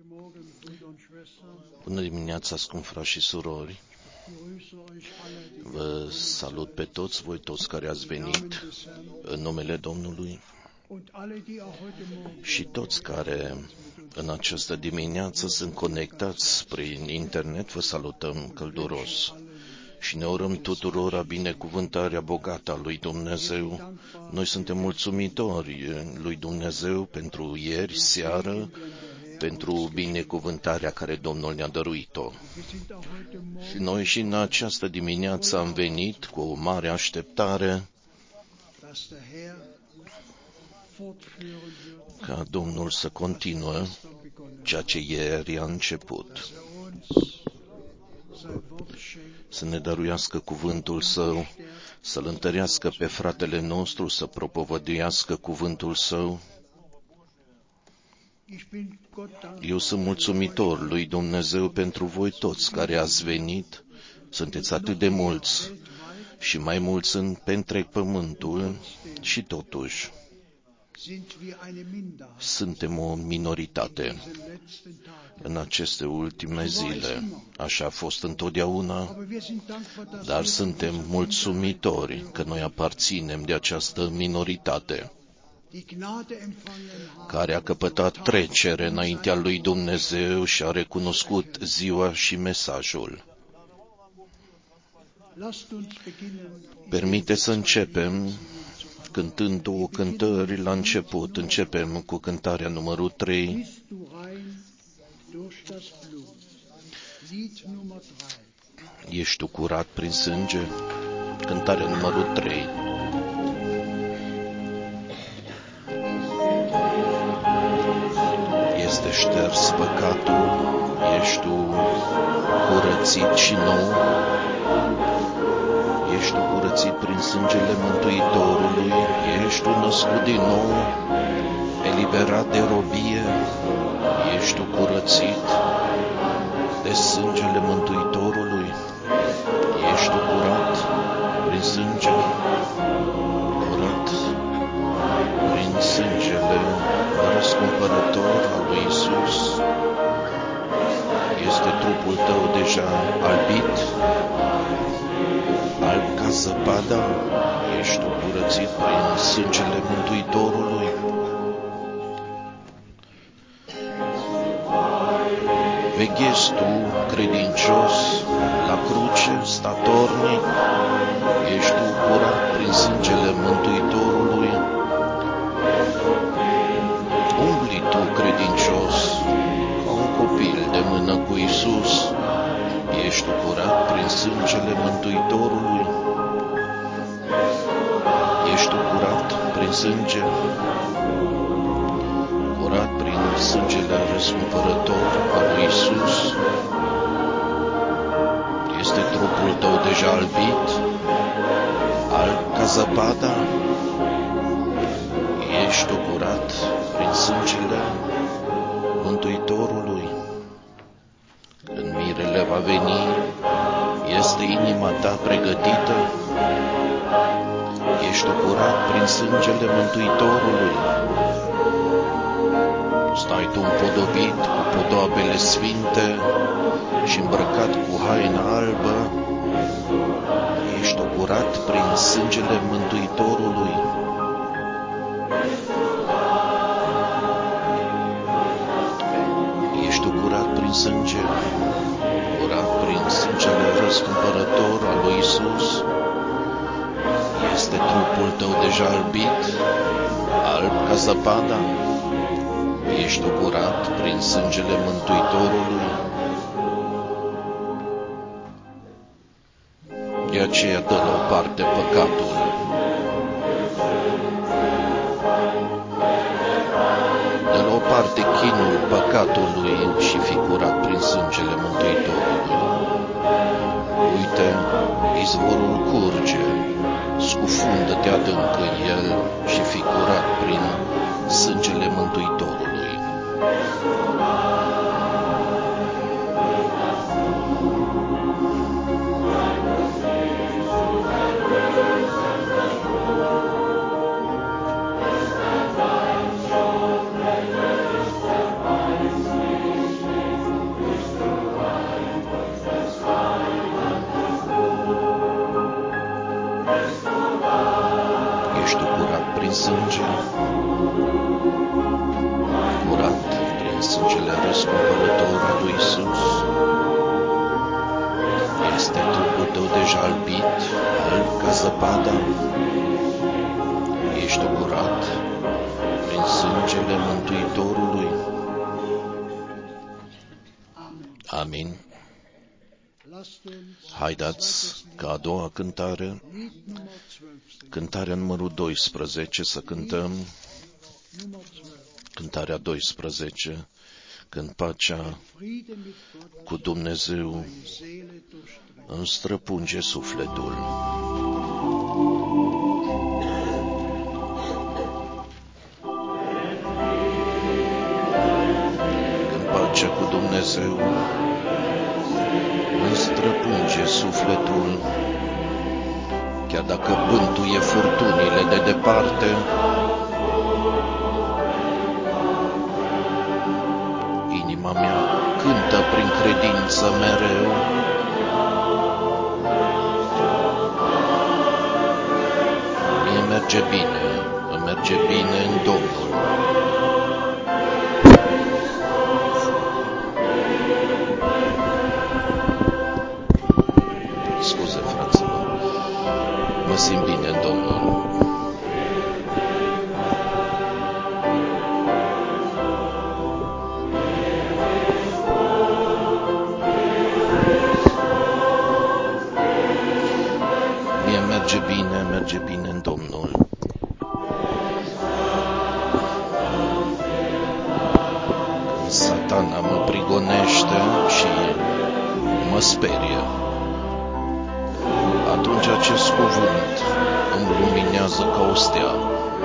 Bună dimineața, scumpi frați și surori! Vă salut pe toți, voi toți care ați venit în numele Domnului și toți care în această dimineață sunt conectați prin internet, vă salutăm călduros și ne urăm tuturor binecuvântarea bogată a lui Dumnezeu. Noi suntem mulțumitori lui Dumnezeu pentru ieri, seară, pentru binecuvântarea care Domnul ne-a dăruit-o. Și noi și în această dimineață am venit cu o mare așteptare ca Domnul să continue ceea ce ieri a început. Să ne dăruiască cuvântul Său, să-L întărească pe fratele nostru, să propovăduiască cuvântul Său. Eu sunt mulțumitor lui Dumnezeu pentru voi toți care ați venit. Sunteți atât de mulți și mai mulți sunt pe întreg pământul și totuși suntem o minoritate în aceste ultime zile. Așa a fost întotdeauna, dar suntem mulțumitori că noi aparținem de această minoritate care a căpătat trecere înaintea lui Dumnezeu și a recunoscut ziua și mesajul. Permite să începem cântând două cântări la început. Începem cu cântarea numărul 3. Ești tu curat prin sânge? Cântarea numărul 3. Este șters păcatul, ești tu curățit și nou. Ești tu curățit prin sângele Mântuitorului, ești tu născut din nou, eliberat de robie, ești tu curățit de sângele Mântuitorului, ești tu curat prin sânge, curat prin sângele răscumpărător al lui Iisus. Este trupul tău deja albit, alb ca zăpada, ești tu curățit prin sângele Mântuitorului. Veghezi tu, credincios, la cruce, statornic, ești tu curat prin sângele Mântuitorului. Umbli tu, credincios, ca un copil de mână cu Iisus, ești tu curat prin sângele Mântuitorului. Ești tu curat prin sânge, curat prin sângele răscumpărător al lui Iisus. Este trupul tău deja albit, alb ca zăpada. Ești tu curat prin sângele Mântuitorului. Când mirele va veni, este inima ta pregătită. Ești tu curat prin sângele Mântuitorului. Stai tu împodobit cu podoabele sfinte și îmbrăcat cu haina albă. Ești tu curat prin sângele Mântuitorului. Ești tu curat prin sânge, curat prin sângele răscumpărător al lui Iisus. Este trupul tău deja albit, alb ca zăpada. Ești tu curat prin sângele Mântuitorului. De aceea dă la o parte păcatul. Dă la o parte chinul păcatului și fi curat prin sângele Mântuitorului. Uite, izvorul curge, scufundă-te adânc în el și fi curat prin sângele Mântuitorului. sângele răscumpărător al lui Iisus. Este trupul tău deja albit, alb ca zăpada. Ești curat prin sângele Mântuitorului. Amin. Haideți ca a doua cântare, cântarea numărul 12, să cântăm cântarea 12, când pacea cu Dumnezeu îmi străpunge sufletul. Când pacea cu Dumnezeu îmi străpunge sufletul, chiar dacă bântuie furtunile de departe, inima mea cântă prin credință mereu. Mie merge bine, îmi merge bine în Domnul. Scuze, fraților, mă simt bine în Domnul. Merge bine în Domnul. Când Satana mă prigonește și mă sperie, atunci acest cuvânt îmi luminează ca o stea.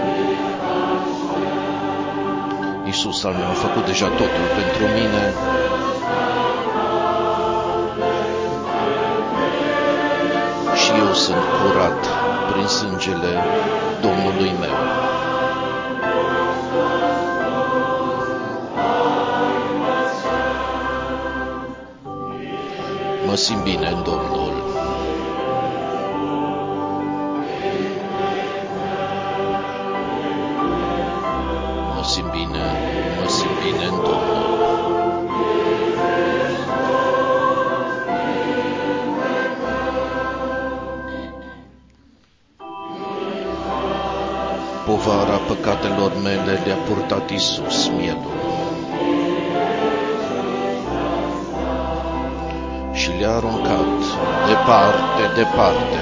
Iisus al meu a făcut deja totul pentru mine. Și eu sunt curat prin sângele Domnului meu. Mă simt bine în Domnul. Mă simt bine în Domnul. Povara păcatelor mele le-a purtat Iisus mielul și le-a aruncat departe, departe.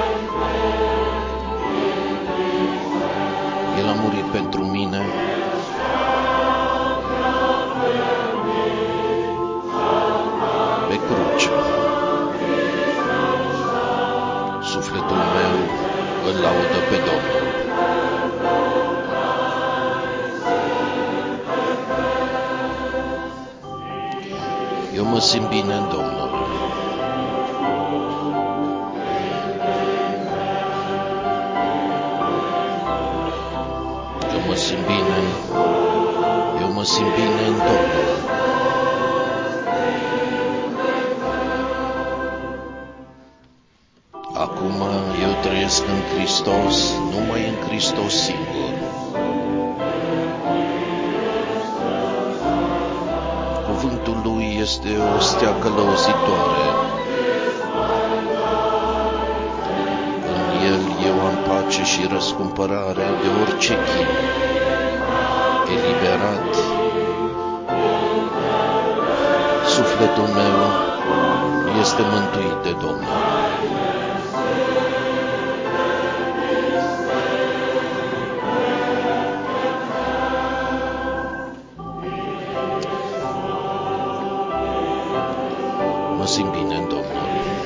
El a murit pentru mine pe cruce. Sufletul meu îl laudă pe Domnul. Eu mă simt bine în Domnul. Eu mă simt bine în Domnul. Acum eu trăiesc în Hristos, numai în Hristos singur. Cuvântul lui este o stea călăuzitoare. În el eu am pace și răscumpărare de orice chin. Eliberat, sufletul meu este mântuit de Domnul. Mă simt bine în Domnul.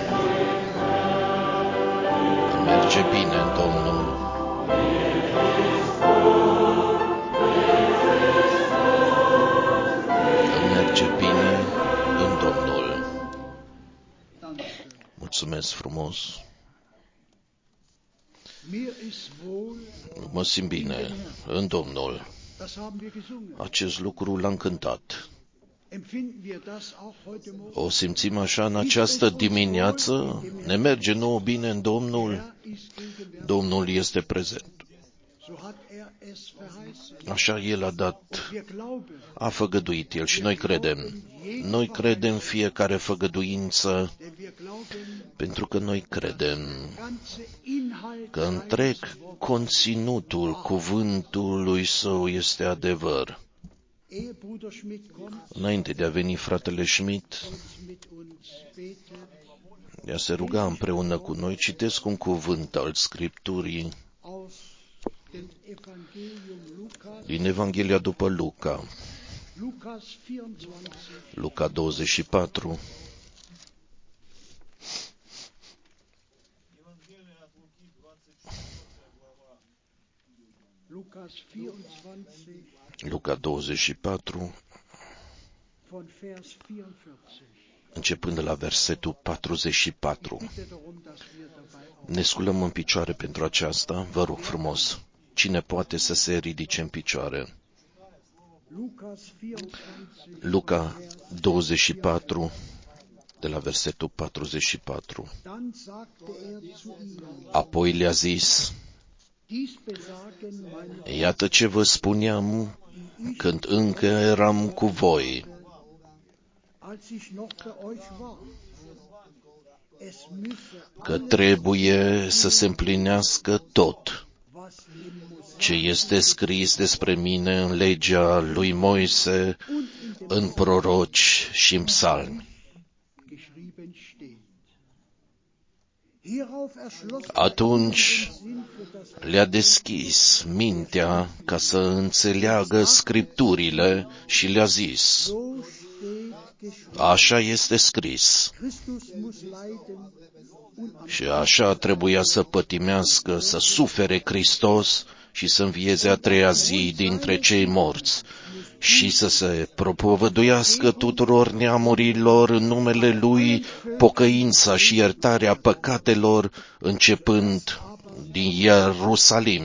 Îmi merge bine în Domnul. Îmi merge bine în Domnul. Mulțumesc frumos. Mă simt bine în Domnul. Acest lucru l-am cântat. O simțim așa în această dimineață? Ne merge nouă bine în Domnul? Domnul este prezent. Așa El a făgăduit El și noi credem. Noi credem fiecare făgăduință, pentru că noi credem că întreg conținutul cuvântului Său este adevăr. Înainte de a veni fratele Schmidt, de a se ruga împreună cu noi, citesc un cuvânt al Scripturii din Evanghelia după Luca. Luca 24. Luca 24, începând de la versetul 44. Ne sculăm în picioare pentru aceasta, vă rog frumos. Cine poate să se ridice în picioare? Luca 24, de la versetul 44. Apoi le-a zis: iată ce vă spuneam când încă eram cu voi. Că trebuie să se împlinească tot ce este scris despre mine în legea lui Moise, în proroci și în psalmi. Atunci le-a deschis mintea ca să înțeleagă Scripturile și le-a zis: așa este scris. Și așa trebuia să pătimească, să sufere Hristos și să învieze a treia zi dintre cei morți și să se propovăduiască tuturor neamurilor în numele Lui pocăința și iertarea păcatelor, începând din Ierusalim.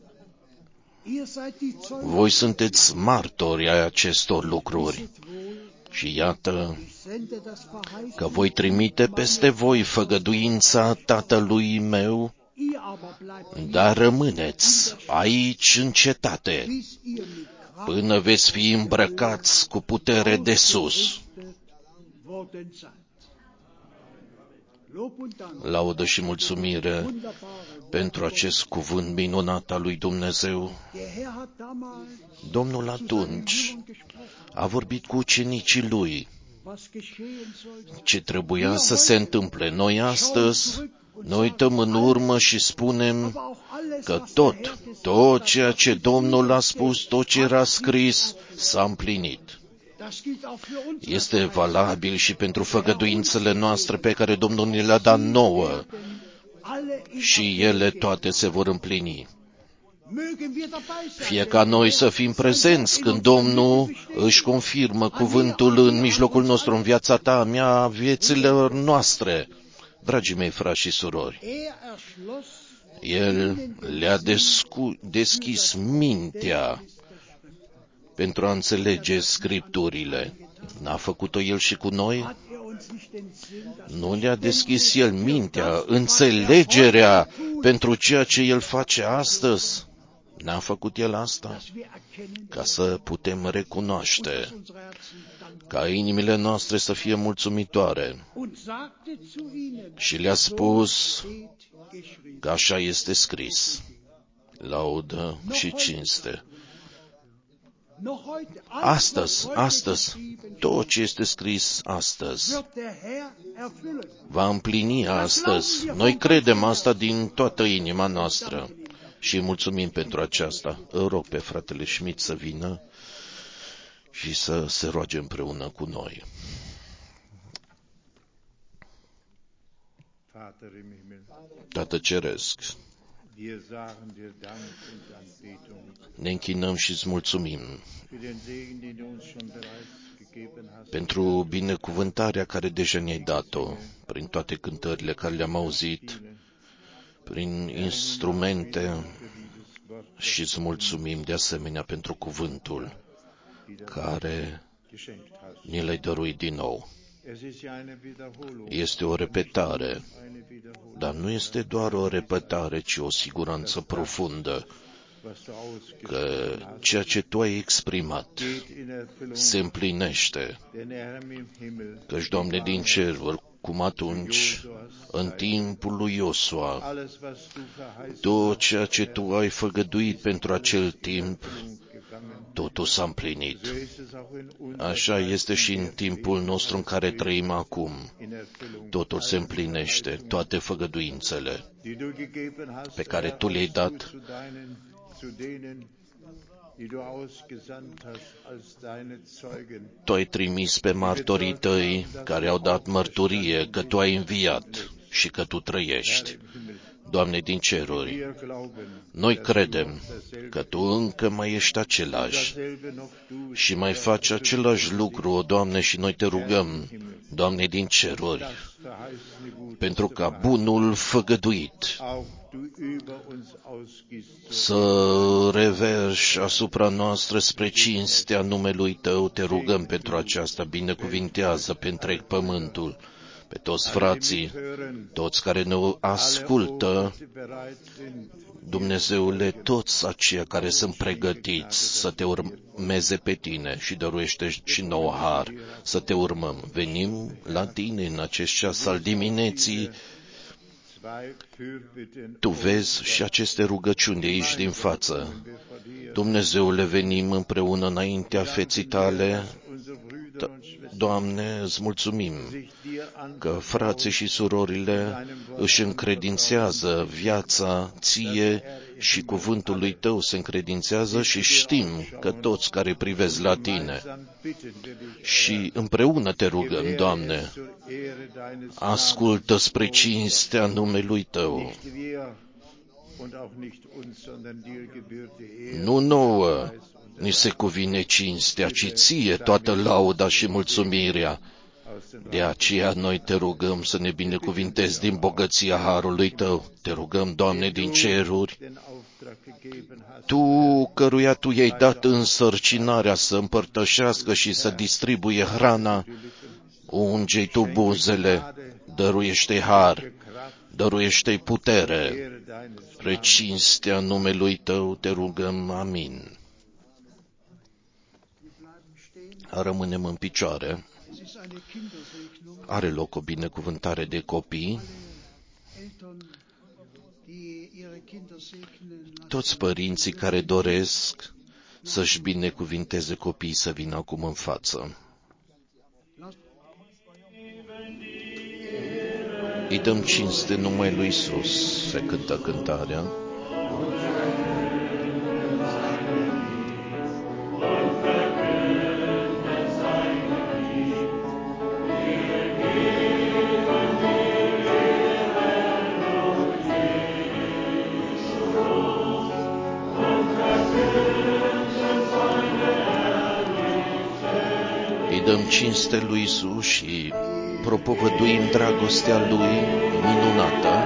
Voi sunteți martori ai acestor lucruri. Și iată că voi trimite peste voi făgăduința Tatălui meu, dar rămâneți aici în cetate, până veți fi îmbrăcați cu putere de sus. Laudă și mulțumire pentru acest cuvânt minunat al lui Dumnezeu. Domnul atunci a vorbit cu ucenicii lui ce trebuia să se întâmple. Noi astăzi ne uităm în urmă și spunem că tot ceea ce Domnul a spus, tot ce era scris, s-a împlinit. Este valabil și pentru făgăduințele noastre pe care Domnul ne le-a dat nouă și ele toate se vor împlini. Fie ca noi să fim prezenți când Domnul își confirmă cuvântul în mijlocul nostru, în viața ta, a mea, vieților noastre. Dragii mei frați și surori, El le-a deschis mintea pentru a înțelege Scripturile. N-a făcut-o El și cu noi? Nu le-a deschis El mintea, înțelegerea pentru ceea ce El face astăzi? N-a făcut El asta? Ca să putem recunoaște, ca inimile noastre să fie mulțumitoare. Și le-a spus că așa este scris. Laudă și cinste. Astăzi, tot ce este scris astăzi va împlini astăzi. Noi credem asta din toată inima noastră și îi mulțumim pentru aceasta. Îl rog pe fratele Schmidt să vină și să se roage împreună cu noi. Tată Ceresc, ne închinăm și îți mulțumim pentru binecuvântarea care deja ne-ai dat-o prin toate cântările care le-am auzit, prin instrumente, și îți mulțumim de asemenea pentru cuvântul care ni l-ai dăruit din nou. Este o repetare, dar nu este doar o repetare, ci o siguranță profundă că ceea ce Tu ai exprimat se împlinește, căci, Doamne din cer, cum atunci, în timpul lui Iosua, tot ceea ce Tu ai făgăduit pentru acel timp, totul s-a împlinit. Așa este și în timpul nostru în care trăim acum. Totul se împlinește, toate făgăduințele pe care Tu le-ai dat Tu ai trimis pe martorii Tăi care au dat mărturie că Tu ai înviat și că Tu trăiești. Doamne din ceruri, noi credem că Tu încă mai ești același și mai faci același lucru, o Doamne, și noi Te rugăm, Doamne din ceruri, pentru ca bunul făgăduit să reverși asupra noastră spre cinstea numelui Tău. Te rugăm pentru aceasta, binecuvintează pe întreg pământul, pe toți frații, toți care ne ascultă, Dumnezeule, toți aceia care sunt pregătiți să Te urmeze pe Tine și dăruiește și nouă har să Te urmăm. Venim la Tine în acest ceas al dimineții. Tu vezi și aceste rugăciuni de aici din față. Dumnezeule, venim împreună înaintea feții Tale. Doamne, îți mulțumim că frații și surorile își încredințează viața Ție și cuvântului Tău se încredințează și știm că toți care privesc la Tine și împreună Te rugăm, Doamne, ascultă spre cinstea numelui Tău. Nu nouă ni se cuvine cinstea, ci Ție toată lauda și mulțumirea. De aceea noi Te rugăm să ne binecuvintezi din bogăția harului Tău. Te rugăm, Doamne din ceruri, Tu căruia Tu i-ai dat însărcinarea să împărtășească și să distribuie hrana, unge-i Tu buzele, dăruiește-i har, dăruiește-i putere, spre cinstea numelui Tău Te rugăm, amin. Rămânem în picioare. Are loc o binecuvântare de copii. Toți părinții care doresc să-și binecuvinteze copiii să vină acum în față. Îi dăm cinste numai lui Iisus, se cântă cântarea. Îi dăm cinste lui Iisus și propovăduim dragostea Lui minunată.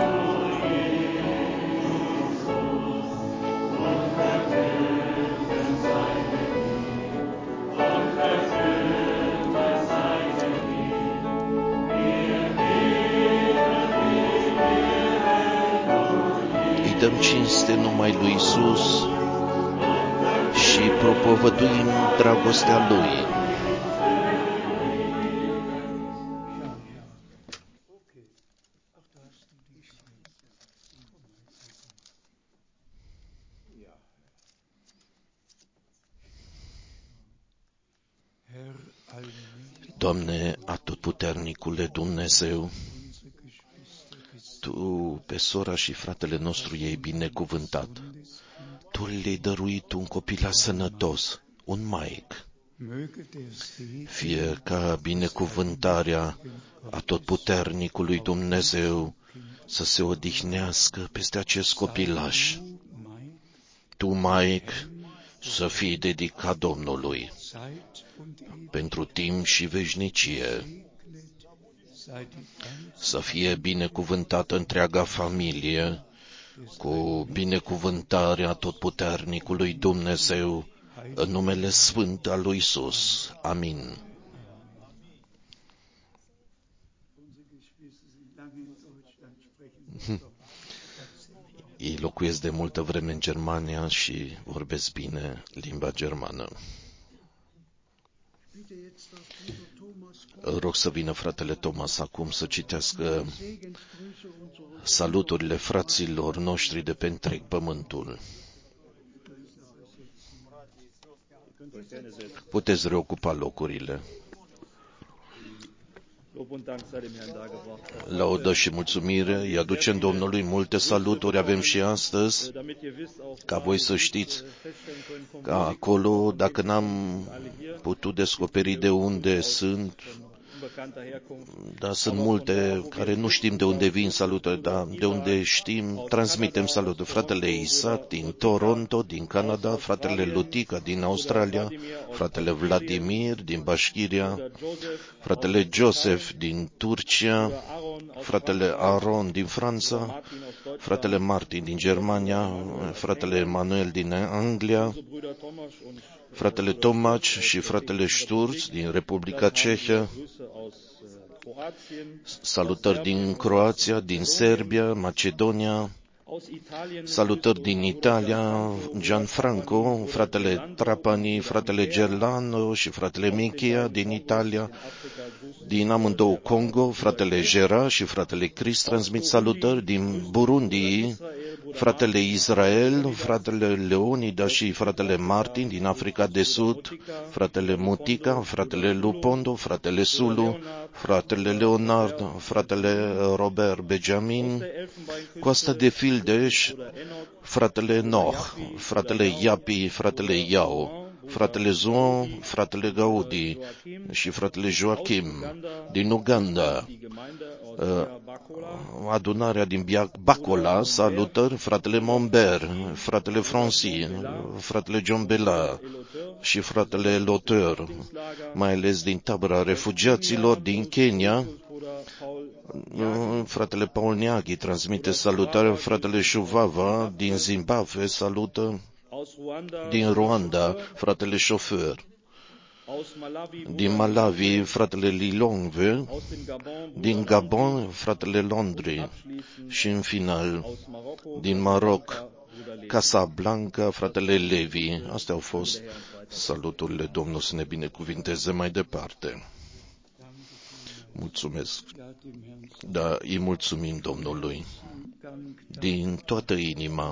Îi dăm cinste numai lui Iisus și propovăduim dragostea Lui. Doamne, atotputernicule Dumnezeu, Tu pe sora și fratele nostru i-ai binecuvântat. Tu le-ai dăruit un copil sănătos, un maic. Fie ca binecuvântarea atotputernicului Dumnezeu să se odihnească peste acest copilaș. Tu, maic, să fii dedicat Domnului pentru timp și veșnicie. Să fie binecuvântată întreaga familie cu binecuvântarea atotputernicului Dumnezeu în numele sfânt al lui Iisus. Amin. Ei locuiesc de multă vreme în Germania și vorbesc bine limba germană. Rog să vină fratele Thomas acum să citească saluturile fraților noștri de pe întreg pământul. Puteți reocupa locurile. Laudă și mulțumire îi aducem Domnului, multe saluturi avem și astăzi, ca voi să știți că acolo, dacă n-am putut descoperi de unde sunt, dar sunt multe care nu știm de unde vin salutări, dar de unde știm, transmitem saluturi. Fratele Isaac din Toronto, din Canada, fratele Lutica din Australia, fratele Vladimir din Bașchiria, fratele Joseph din Turcia, fratele Aaron din Franța, fratele Martin din Germania, fratele Emanuel din Anglia, fratele Tomac și fratele Sturz din Republica Cehă, salutări din Croația, din Serbia, Macedonia, salutări din Italia, Gianfranco, fratele Trapani, fratele Gerlano și fratele Michia din Italia, din amândouă Congo, fratele Gera și fratele Chris transmit salutări, din Burundi, fratele Israel, fratele Leonida și fratele Martin din Africa de Sud, fratele Mutica, fratele Lupondo, fratele Sulu, fratele Leonard, fratele Robert Benjamin, Coasta de Fildeș, fratele Noh, fratele Iapi, fratele Iau, fratele Zuon, fratele Gaudi și fratele Joachim din Uganda, adunarea din Bacola, salutări, fratele Momber, fratele Franci, fratele John Bela și fratele Loteur, mai ales din tabăra refugiaților din Kenya, fratele Paul Niaghi transmite salutare, fratele Shuvava din Zimbabwe salută, din Rwanda, fratele Șofer, din Malawi, fratele Lilongwe, din Gabon, fratele Londri și, în final, din Maroc, Casablanca, fratele Levi. Astea au fost saluturile. Domnul să ne binecuvinteze mai departe. Mulțumesc. Da, îi mulțumim Domnului din toată inima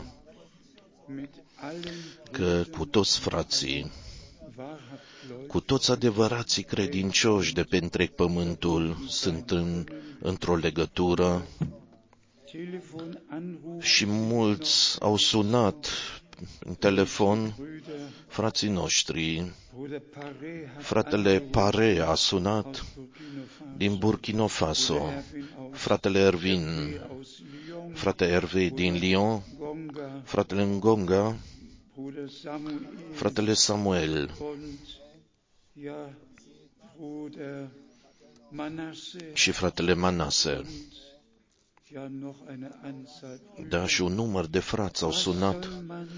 că cu toți frații, cu toți adevărații credincioși de pe întreg pământul sunt într-o legătură și mulți au sunat în telefon, frații noștri, fratele Pare a sunat din Burkina Faso, fratele Ervin, fratele Hervé din Lyon, fratele Ngonga, fratele Samuel, și fratele Manase. Da, și un număr de frați au sunat.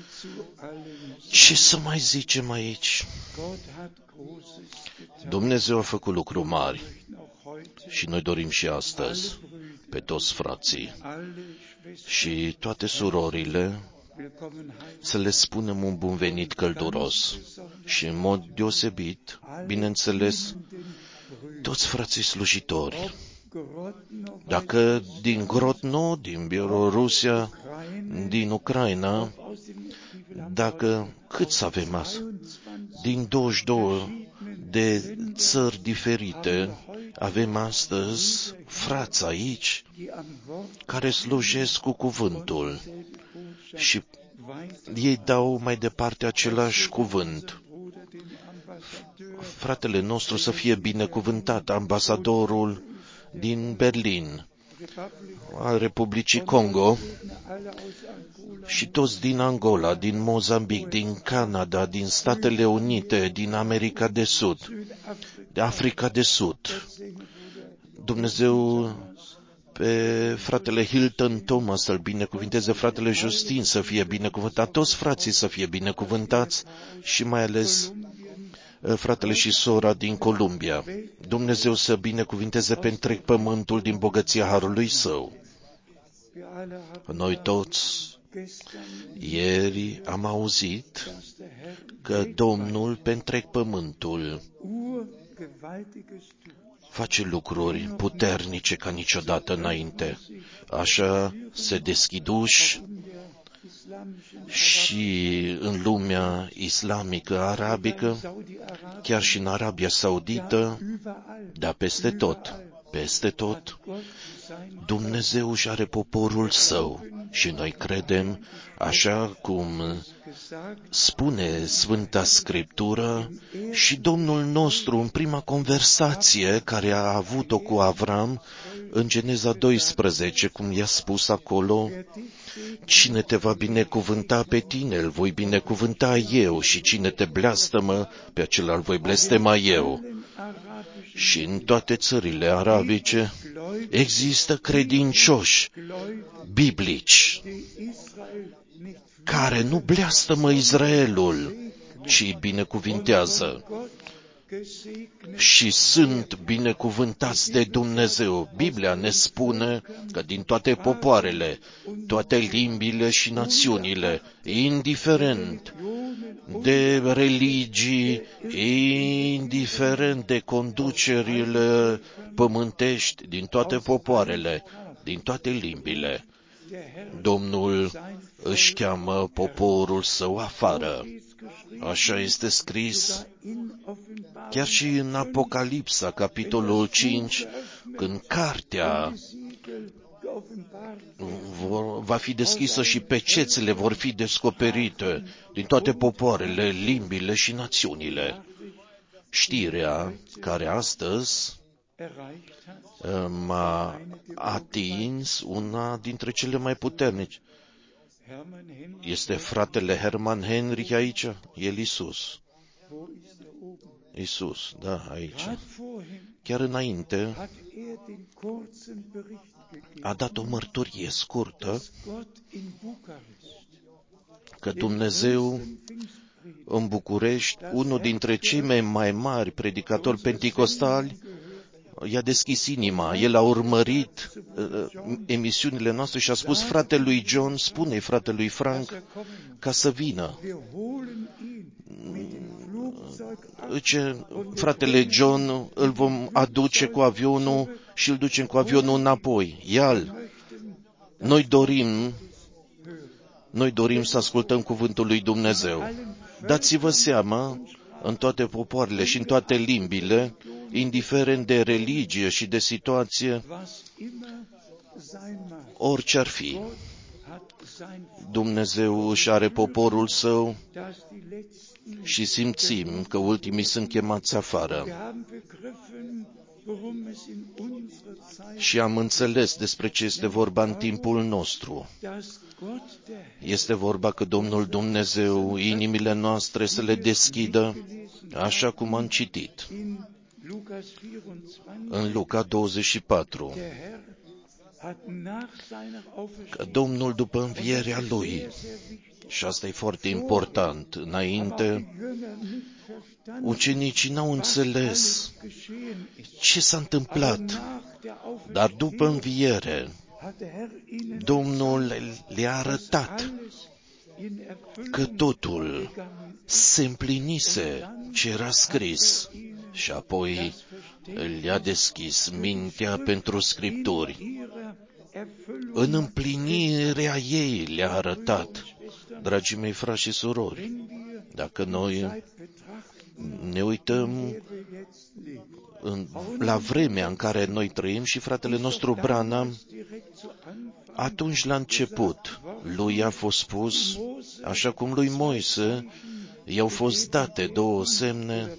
Ce să mai zicem aici? Dumnezeu a făcut lucruri mari și noi dorim și astăzi pe toți frații și toate surorile să le spunem un bun venit călduros și în mod deosebit, bineînțeles, toți frații slujitori. Dacă din Grodno, din Bielorusia, din Ucraina, dacă câți avem azi? Din 22 de țări diferite, avem astăzi frați aici care slujesc cu cuvântul și ei dau mai departe același cuvânt. Fratele nostru să fie binecuvântat, ambasadorul din Berlin, al Republicii Congo și toți din Angola, din Mozambic, din Canada, din Statele Unite, din America de Sud, de Africa de Sud. Dumnezeu pe fratele Hilton Thomas să-l binecuvinteze, fratele Justin să fie binecuvântat, toți frații să fie binecuvântați și mai ales fratele și sora din Columbia. Dumnezeu să binecuvinteze pe întreg pământul din bogăția harului său. Noi toți Ieri am auzit că Domnul pe întreg pământul face lucruri puternice ca niciodată înainte. Așa se deschid uși și în lumea islamică, arabică, chiar și în Arabia Saudită, dar peste tot, Dumnezeu își are poporul său și noi credem, așa cum spune Sfânta Scriptură, și Domnul nostru în prima conversație care a avut-o cu Avram în Geneza 12, cum i-a spus acolo, cine te va binecuvânta pe tine, îl voi binecuvânta eu, și cine te blestemă, pe acela îl voi blestema eu. Și în toate țările arabice există credincioși biblici care nu blestemă Israelul, ci îi binecuvintează și sunt binecuvântați de Dumnezeu. Biblia ne spune că din toate popoarele, toate limbile și națiunile, indiferent de religii, indiferent de conducerile pământești, din toate popoarele, din toate limbile, Domnul își cheamă poporul său afară. Așa este scris chiar și în Apocalipsa, capitolul 5, când cartea va fi deschisă și pecețele vor fi descoperite din toate popoarele, limbile și națiunile. Știrea care astăzi m-a atins una dintre cele mai puternice. Este fratele Herman Henrich aici? El Iisus. Iisus, da, aici. Chiar înainte a dat o mărturie scurtă că Dumnezeu în București, unul dintre cei mai mari predicatori penticostali, i-a deschis inima. El a urmărit emisiunile noastre și a spus fratelui John, spune fratelui Frank ca să vină. Ce fratele John îl vom aduce cu avionul și îl ducem cu avionul înapoi. Ia-l. Noi dorim să ascultăm cuvântul lui Dumnezeu. Dați-vă seama, în toate popoarele și în toate limbile, indiferent de religie și de situație, orice ar fi, Dumnezeu își are poporul său și simțim că ultimii sunt chemați afară. Și am înțeles despre ce este vorba în timpul nostru. Este vorba că Domnul Dumnezeu, inimile noastre să le deschidă, așa cum am citit în Luca 24, că Domnul după învierea Lui, și asta e foarte important, înainte, ucenicii n-au înțeles ce s-a întâmplat, dar după înviere, Domnul le-a arătat că totul se împlinise ce era scris și apoi le-a deschis mintea pentru Scripturi. În împlinirea ei le-a arătat, dragii mei frați și surori, dacă noi ne uităm la vremea în care noi trăim și fratele nostru Branham, atunci la început lui a fost spus, așa cum lui Moise i-au fost date două semne,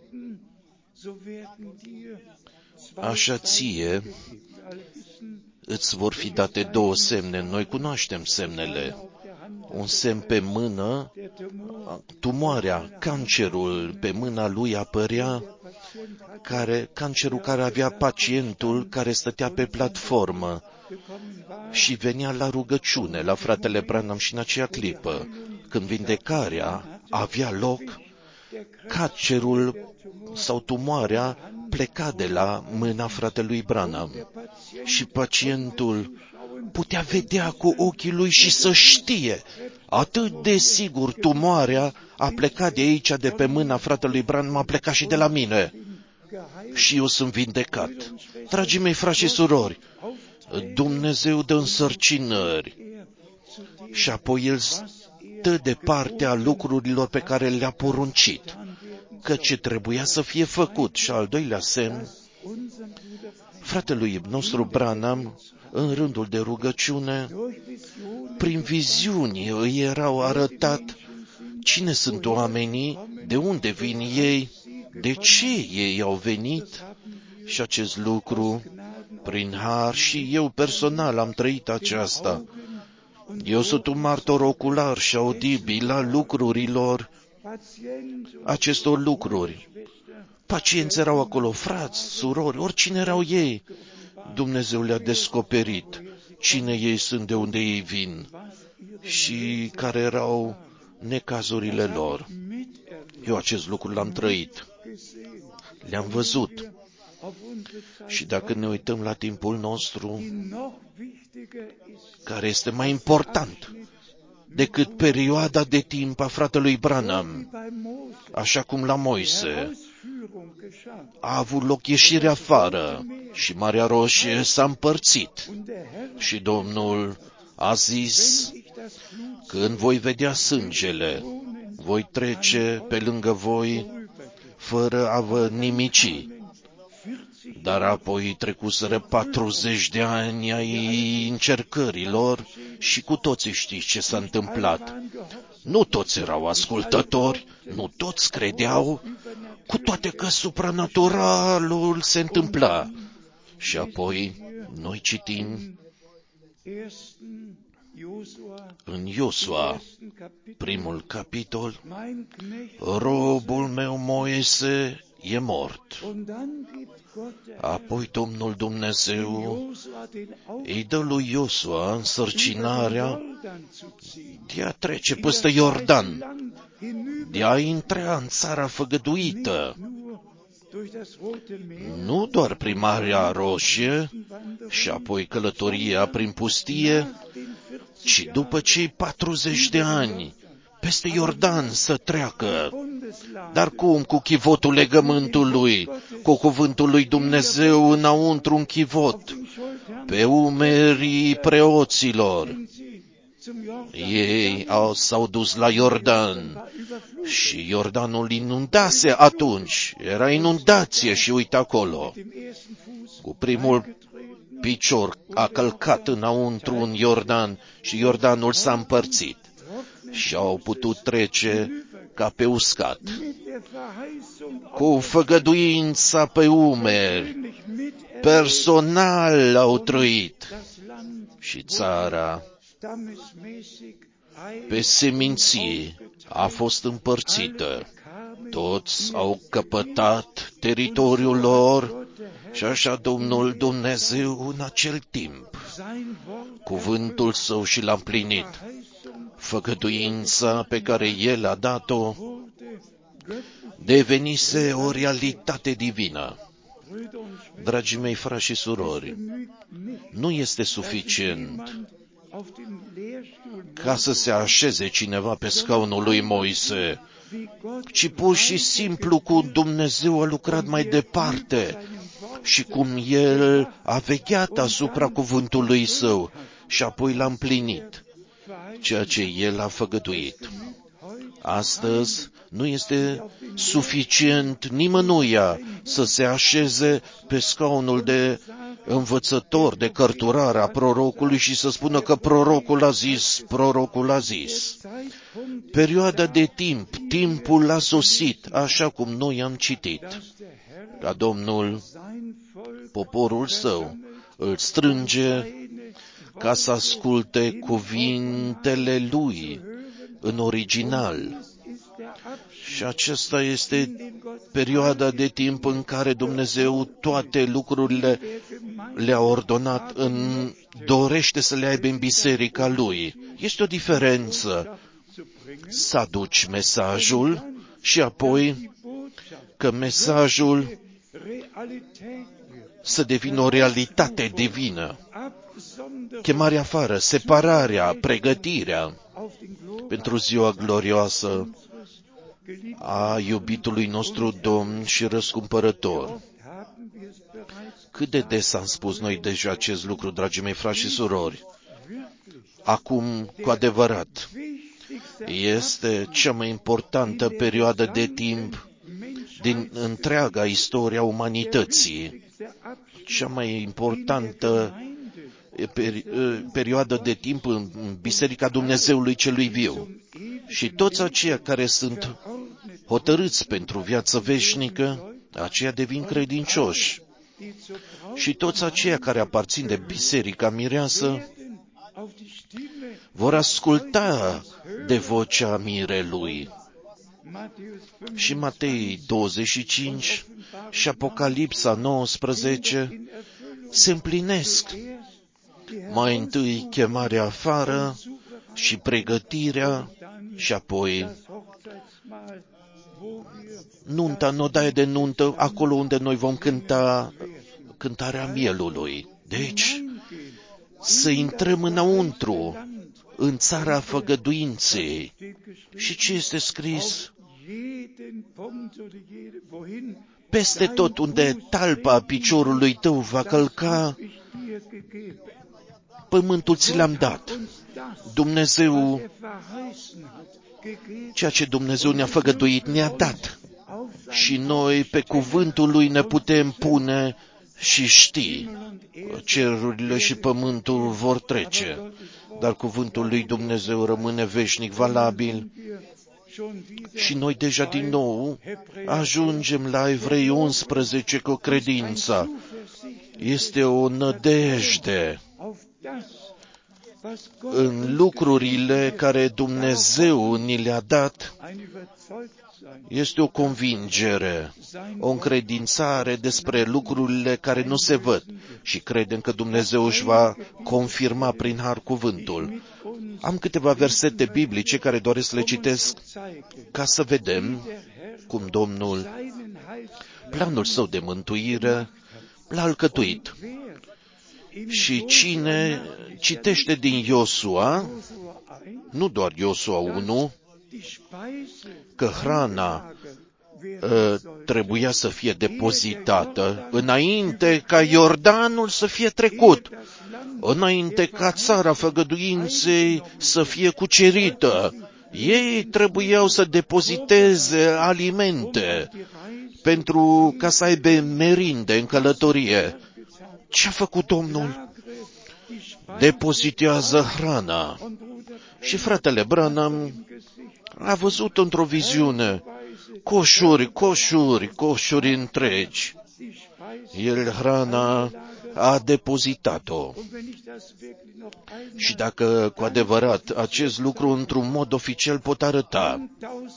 așa ție îți vor fi date două semne. Noi cunoaștem semnele. Un semn pe mână, tumoarea, cancerul pe mâna lui apărea, cancerul care avea pacientul care stătea pe platformă și venea la rugăciune la fratele Branham și în aceea clipă, când vindecarea avea loc, cancerul sau tumoarea pleca de la mâna fratelui Branham și pacientul putea vedea cu ochii lui și să știe. Atât de sigur, tumoarea a plecat de aici, de pe mâna fratelui Branham, a plecat și de la mine. Și eu sunt vindecat. Dragii mei frați și surori, Dumnezeu dă însărcinări și apoi El stă de partea lucrurilor pe care le-a poruncit, căci trebuia să fie făcut. Și al doilea semn, fratelui nostru Branham, în rândul de rugăciune, prin viziuni îi erau arătat cine sunt oamenii, de unde vin ei, de ce ei au venit, și acest lucru prin har, și eu personal am trăit aceasta. Eu sunt un martor ocular și audibil la lucrurilor, acestor lucruri. Pacienți erau acolo, frați, surori, oricine erau ei. Dumnezeu le-a descoperit cine ei sunt, de unde ei vin și care erau necazurile lor. Eu acest lucru l-am trăit, le-am văzut. Și dacă ne uităm la timpul nostru, care este mai important decât perioada de timp a fratelui Branham, așa cum la Moise a avut loc ieșirea afară și Marea Roșie s-a împărțit și Domnul a zis: când voi vedea sângele, voi trece pe lângă voi fără a vă nimici. Dar apoi trecuseră 40 de ani ai încercărilor și cu toții știți ce s-a întâmplat. Nu toți erau ascultători, nu toți credeau, cu toate că supranaturalul se întâmpla. Și apoi noi citim în Iosua, primul capitol, robul meu Moise e mort. Apoi Domnul Dumnezeu îi dă lui Iosua însărcinarea de a trece peste Iordan, de a intra în țara făgăduită, nu doar prin Marea Roșie și apoi călătoria prin pustie, ci după cei 40 de ani peste Iordan să treacă. Dar cum? Cu chivotul legământului, cu cuvântul lui Dumnezeu înăuntru un chivot, pe umerii preoților. Ei s-au dus la Iordan și Iordanul inundase atunci, era inundație și uite acolo. Cu primul picior a călcat înăuntru în Iordan și Iordanul s-a împărțit și au putut trece ca pe uscat, cu făgăduința pe umeri, personal au trăit și țara pe seminții a fost împărțită. Toți au căpătat teritoriul lor și așa Domnul Dumnezeu în acel timp, cuvântul său și l-a împlinit. Făgăduința pe care El a dat-o devenise o realitate divină. Dragii mei frați și surori, nu este suficient ca să se așeze cineva pe scaunul lui Moise, ci pur și simplu cum Dumnezeu a lucrat mai departe și cum El a vegheat asupra cuvântului Său și apoi l-a împlinit, ceea ce El a făgăduit. Astăzi nu este suficient nimănuia să se așeze pe scaunul de învățător, de cărturar a prorocului și să spună că prorocul a zis, prorocul a zis. Perioada de timp, timpul a sosit, așa cum noi am citit, ca Domnul poporul său îl strânge ca să asculte cuvintele lui în original. Și acesta este perioada de timp în care Dumnezeu toate lucrurile le-a ordonat, dorește să le aibă în biserica Lui. Este o diferență să aduci mesajul și apoi că mesajul să devină o realitate divină. chemarea afară, separarea, pregătirea pentru ziua glorioasă a iubitului nostru Domn și Răscumpărător. Cât de des am spus noi deja acest lucru, dragii mei frați și surori? Acum, cu adevărat, este cea mai importantă perioadă de timp din întreaga istoria umanității, cea mai importantă perioadă de timp în Biserica Dumnezeului Celui Viu. Și toți aceia care sunt hotărâți pentru viață veșnică, aceia devin credincioși. Și toți aceia care aparțin de Biserica Mireasă vor asculta de vocea mirelui. Și Matei 25 și Apocalipsa 19 se împlinesc. Mai întâi chemarea afară și pregătirea și apoi nunta, în odaia de nuntă, acolo unde noi vom cânta cântarea mielului. Deci, să intrăm înăuntru, în țara făgăduinței. Și ce este scris? Peste tot unde talpa piciorului tău va călca, pământul ți l-am dat. Dumnezeu, ceea ce Dumnezeu ne-a făgăduit, ne-a dat. Și noi pe cuvântul Lui ne putem pune și ști. Cerurile și pământul vor trece, dar cuvântul lui Dumnezeu rămâne veșnic valabil. Și noi deja din nou ajungem la Evrei 11 cu credința. Este o nădejde în lucrurile care Dumnezeu ni le-a dat. Este o convingere, o încredințare despre lucrurile care nu se văd și credem că Dumnezeu își va confirma prin har cuvântul. Am câteva versete biblice care doresc să le citesc ca să vedem cum Domnul, planul său de mântuire, l-a alcătuit. Și cine citește din Iosua, nu doar Iosua 1, că hrana trebuia să fie depozitată înainte ca Iordanul să fie trecut, înainte ca țara făgăduinței să fie cucerită. Ei trebuiau să depoziteze alimente pentru ca să aibă merinde în călătorie. Ce a făcut Domnul? Depozitează hrana. Și fratele Branham a văzut într-o viziune coșuri întregi. El hrana a depozitat-o. Și dacă cu adevărat acest lucru într-un mod oficial pot arăta,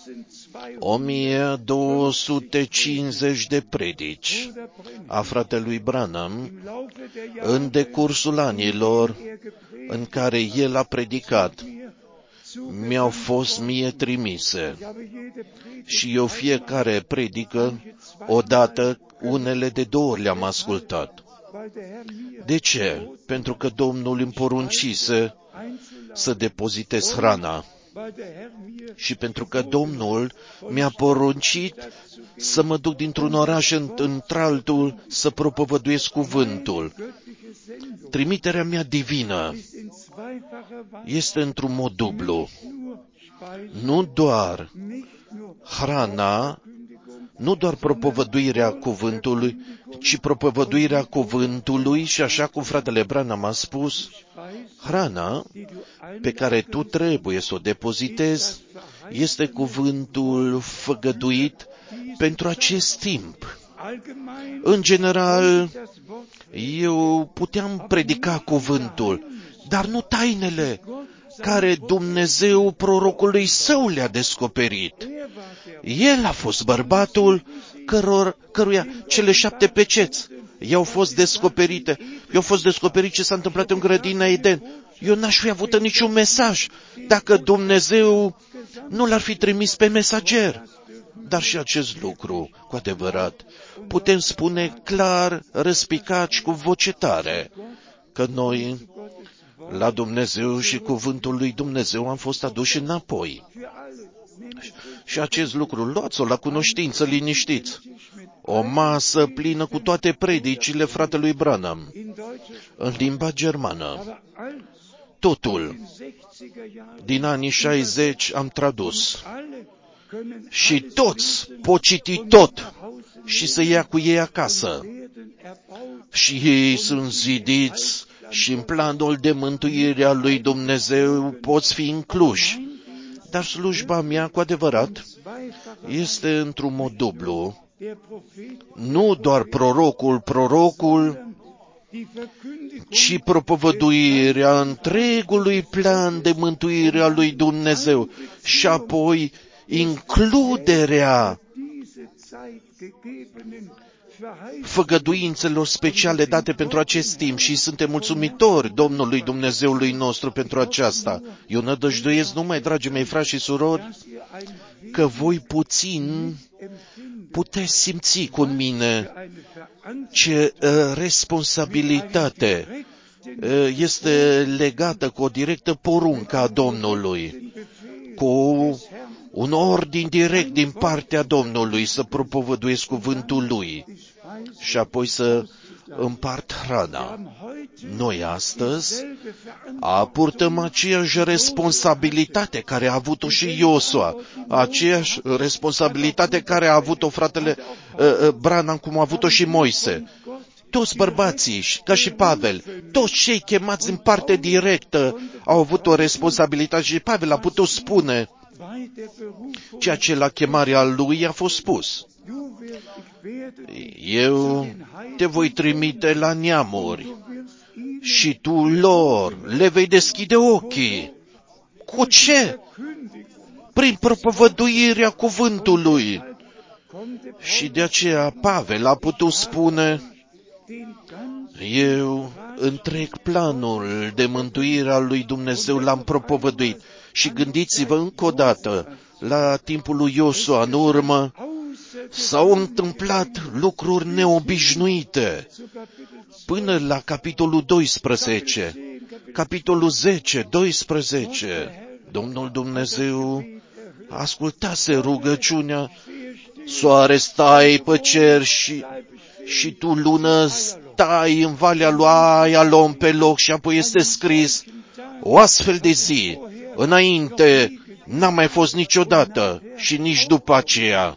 1250 de predici a fratelui Branham în decursul anilor în care el a predicat, mi-au fost mie trimise. Și eu fiecare predică, odată, unele de 2 ori le-am ascultat. De ce? Pentru că Domnul îmi poruncise să depozitez hrana. Și pentru că Domnul mi-a poruncit să mă duc dintr-un oraș într-altul să propovăduiesc cuvântul. Trimiterea mea divină este într-un mod dublu. Nu doar hrana, nu doar propovăduirea cuvântului, ci propovăduirea cuvântului și așa cum fratele Branham a spus, hrana pe care tu trebuie să o depozitezi este cuvântul făgăduit pentru acest timp. În general, eu puteam predica cuvântul, dar nu tainele care Dumnezeu prorocului său le-a descoperit. El a fost bărbatul căruia cele 7 peceți i-au fost descoperite. I-au fost descoperit ce s-a întâmplat în grădina Eden. Eu n-aș fi avut niciun mesaj dacă Dumnezeu nu l-ar fi trimis pe mesager. Dar și acest lucru, cu adevărat, putem spune clar, răspicat și cu voce tare, că noi la Dumnezeu și cuvântul lui Dumnezeu am fost aduși înapoi. Și acest lucru, luați-o la cunoștință, liniștiți. O masă plină cu toate predicile fratelui Branham, în limba germană. Totul, din anii 60 am tradus. Și toți pot citi tot și să ia cu ei acasă. Și ei sunt zidiți și în planul de mântuire a lui Dumnezeu poți fi incluși. Dar slujba mea, cu adevărat, este într-un mod dublu. Nu doar prorocul, ci propovăduirea întregului plan de mântuire a lui Dumnezeu și apoi includerea făgăduințelor speciale date pentru acest timp și suntem mulțumitori Domnului Dumnezeului nostru pentru aceasta. Eu nădăjduiesc numai, dragii mei frați și surori, că voi puțin puteți simți cu mine ce responsabilitate este legată cu o directă poruncă a Domnului, cu un ordin direct din partea Domnului să propovăduiesc cuvântul Lui și apoi să împart hrana. Noi astăzi purtăm aceeași responsabilitate care a avut-o și Iosua, aceeași responsabilitate care a avut-o fratele Branham, cum a avut-o și Moise. Toți bărbații, ca și Pavel, toți cei chemați în parte directă au avut o responsabilitate și Pavel a putut spune ceea ce la chemarea lui a fost spus. Eu te voi trimite la neamuri și tu lor le vei deschide ochii. Cu ce? Prin propovăduirea cuvântului. Și de aceea Pavel a putut spune, eu întreg planul de mântuire al lui Dumnezeu l-am propovăduit. Și gândiți-vă încă o dată, la timpul lui Iosua, în urmă, s-au întâmplat lucruri neobișnuite. Până la capitolul 12, capitolul 10, 12, Domnul Dumnezeu ascultase rugăciunea, soare stai pe cer și tu lună stai în valea lui Aialon pe loc și apoi este scris, o astfel de zi, înainte, n-a mai fost niciodată și nici după aceea.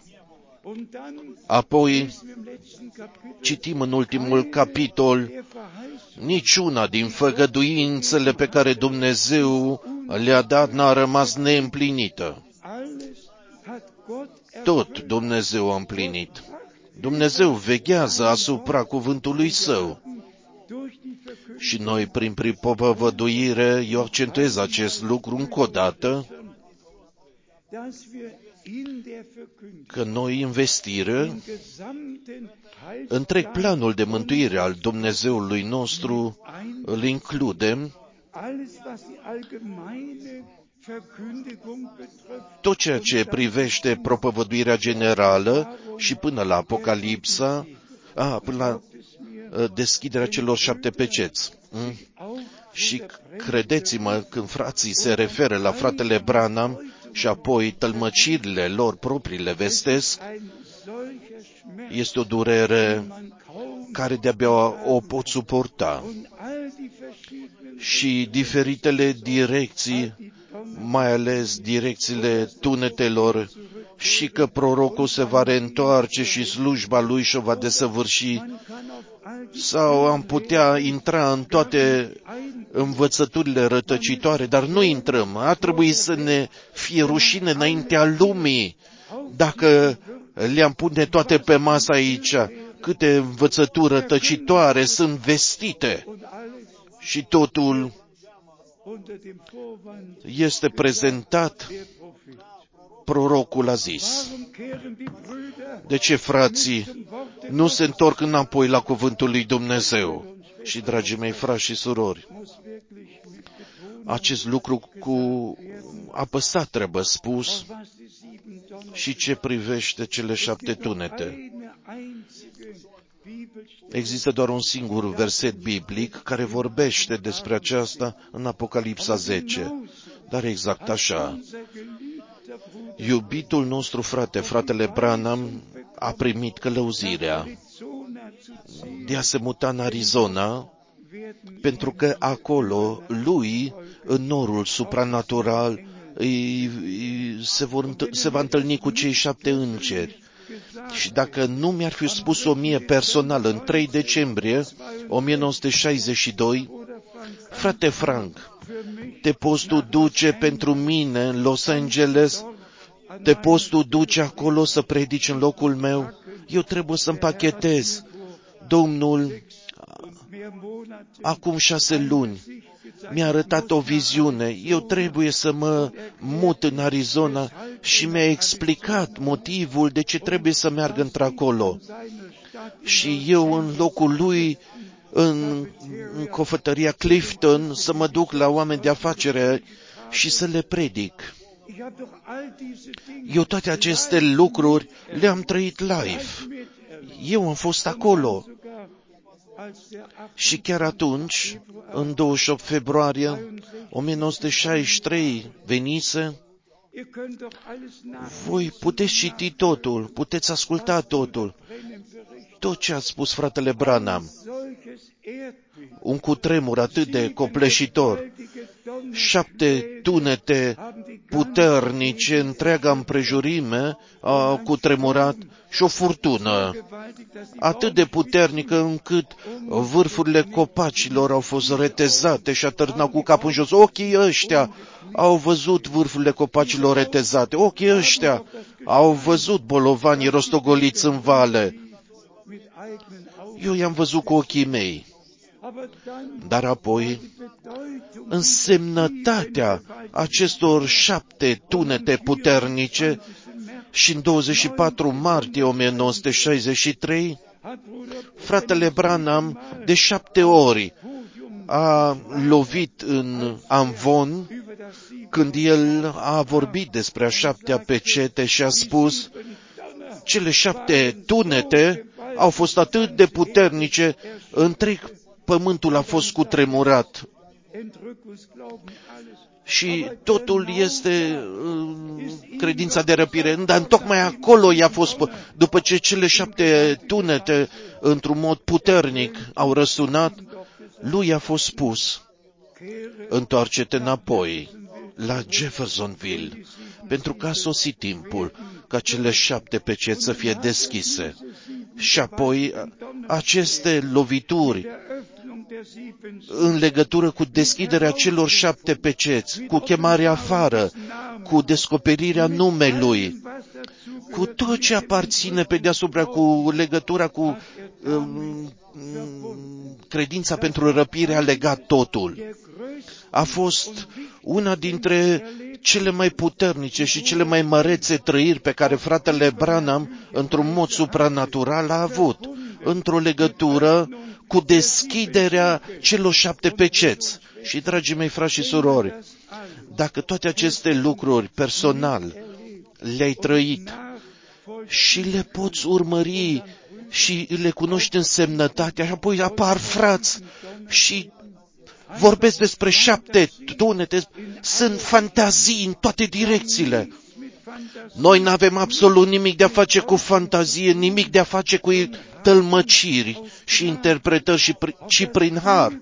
Apoi, citim în ultimul capitol, niciuna din făgăduințele pe care Dumnezeu le-a dat n-a rămas neîmplinită. Tot Dumnezeu a împlinit. Dumnezeu veghează asupra cuvântului Său. Și noi, prin propovăduire, eu accentuez acest lucru încă o dată, că noi în vestire, întreg planul de mântuire al Dumnezeului nostru, îl includem tot ceea ce privește propovăduirea generală și până la Apocalipsa, până la deschiderea celor 7 peceți. Și credeți-mă, când frații se referă la fratele Branham și apoi tălmăcirile lor proprii le vestesc, este o durere care de-abia o pot suporta. Și diferitele direcții, mai ales direcțiile tunetelor, și că prorocul se va reîntoarce și slujba lui și-o va desăvârși, sau am putea intra în toate învățăturile rătăcitoare, dar nu intrăm. Ar trebui să ne fie rușine înaintea lumii dacă le-am pune toate pe masă aici. Câte învățături rătăcitoare sunt vestite și totul este prezentat. Prorocul a zis. De ce frații nu se întorc înapoi la cuvântul lui Dumnezeu? Și, dragii mei frați și surori, acest lucru cu apăsat trebuie spus și ce privește cele 7 tunete. Există doar un singur verset biblic care vorbește despre aceasta în Apocalipsa 10. Dar exact așa, iubitul nostru frate, fratele Branham, a primit călăuzirea de a se muta în Arizona, pentru că acolo, lui, în norul supranatural, se va întâlni cu cei 7 îngeri. Și dacă nu mi-ar fi spus-o mie personal în 3 decembrie 1962, frate Frank, te poți tu duce pentru mine în Los Angeles? Te poți tu duce acolo să predici în locul meu? Eu trebuie să împachetez. Domnul, acum 6 luni, mi-a arătat o viziune. Eu trebuie să mă mut în Arizona și mi-a explicat motivul de ce trebuie să meargă într-acolo. Și eu, în locul lui, în cofetăria Clifton, să mă duc la oameni de afacere și să le predic. Eu toate aceste lucruri le-am trăit live. Eu am fost acolo. Și chiar atunci, în 28 februarie 1963, venise, voi puteți citi totul, puteți asculta totul, tot ce a spus fratele Branham. Un cutremur atât de copleșitor, 7 tunete puternice, întreaga împrejurime a cutremurat și o furtună atât de puternică încât vârfurile copacilor au fost retezate și atârnau cu capul în jos. Ochii ăștia au văzut vârfurile copacilor retezate. Ochii ăștia au văzut bolovanii rostogoliți în vale. Eu i-am văzut cu ochii mei. Dar apoi, însemnătatea acestor 7 tunete puternice și în 24 martie 1963, fratele Branham de 7 ori a lovit în amvon când el a vorbit despre a 7-a pecete și a spus: cele 7 tunete au fost atât de puternice, întreg pământul a fost cutremurat. Și totul este credința de răpire. Dar tocmai acolo i-a fost, după ce cele 7 tunete, într-un mod puternic, au răsunat, lui a fost spus: întoarce-te înapoi la Jeffersonville, pentru că a sosit timpul ca cele 7 peceți să fie deschise. Și apoi aceste lovituri în legătură cu deschiderea celor 7 peceți, cu chemarea afară, cu descoperirea numelui, cu tot ce aparține pe deasupra, cu legătura cu credința pentru răpire, a legat totul. A fost una dintre cele mai puternice și cele mai mărețe trăiri pe care fratele Branham, într-un mod supranatural, a avut, într-o legătură cu deschiderea celor 7 peceți. Și, dragii mei frați și surori, dacă toate aceste lucruri personal le-ai trăit și le poți urmări și le cunoști însemnătatea, și apoi apar frați și vorbesc despre 7 tunete, sunt fantazii în toate direcțiile. Noi nu avem absolut nimic de a face cu fantazie, nimic de a face cu tălmăciri și interpretări, ci prin har.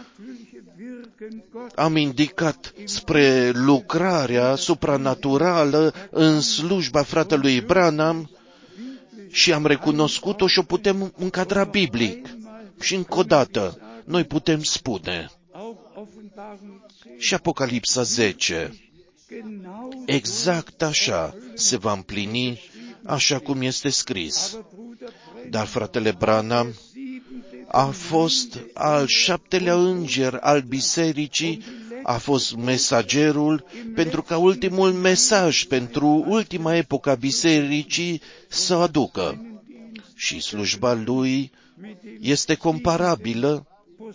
Am indicat spre lucrarea supranaturală în slujba fratelui Branham și am recunoscut-o și o putem încadra biblic. Și încă o dată, noi putem spune, și Apocalipsa 10, exact așa se va împlini, așa cum este scris. Dar fratele Branham a fost al 7-lea înger al bisericii, a fost mesagerul pentru ca ultimul mesaj pentru ultima epocă a bisericii să o aducă. Și slujba lui este comparabilă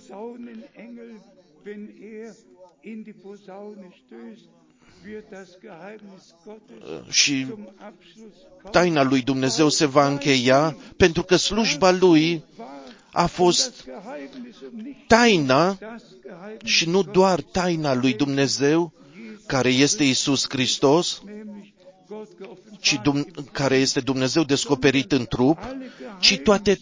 și taina lui Dumnezeu se va încheia, pentru că slujba lui a fost taina și nu doar taina lui Dumnezeu, care este Iisus Hristos, care este Dumnezeu descoperit în trup, ci toate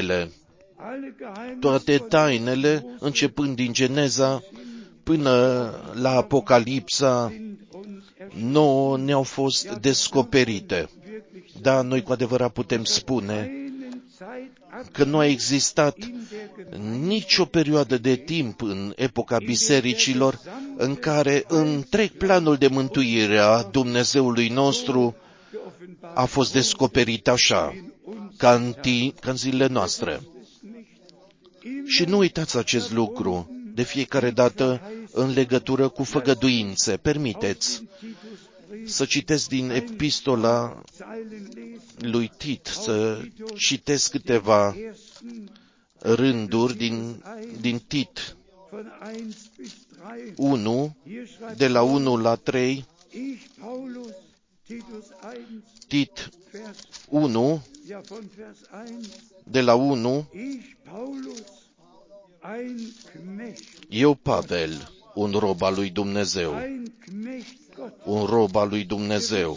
tainele, începând din Geneza până la Apocalipsa, nouă ne-au fost descoperite. Da, noi cu adevărat putem spune că nu a existat nicio perioadă de timp în epoca bisericilor în care întreg planul de mântuire a Dumnezeului nostru a fost descoperit așa, ca în zilele noastre. Și nu uitați acest lucru de fiecare dată în legătură cu făgăduințe. Permiteți să citesc din epistola lui Tit, să citesc câteva rânduri din Tit 1, de la 1 la 3, Tit 1, de la 1, eu, Pavel, un rob al lui Dumnezeu, un rob al lui Dumnezeu.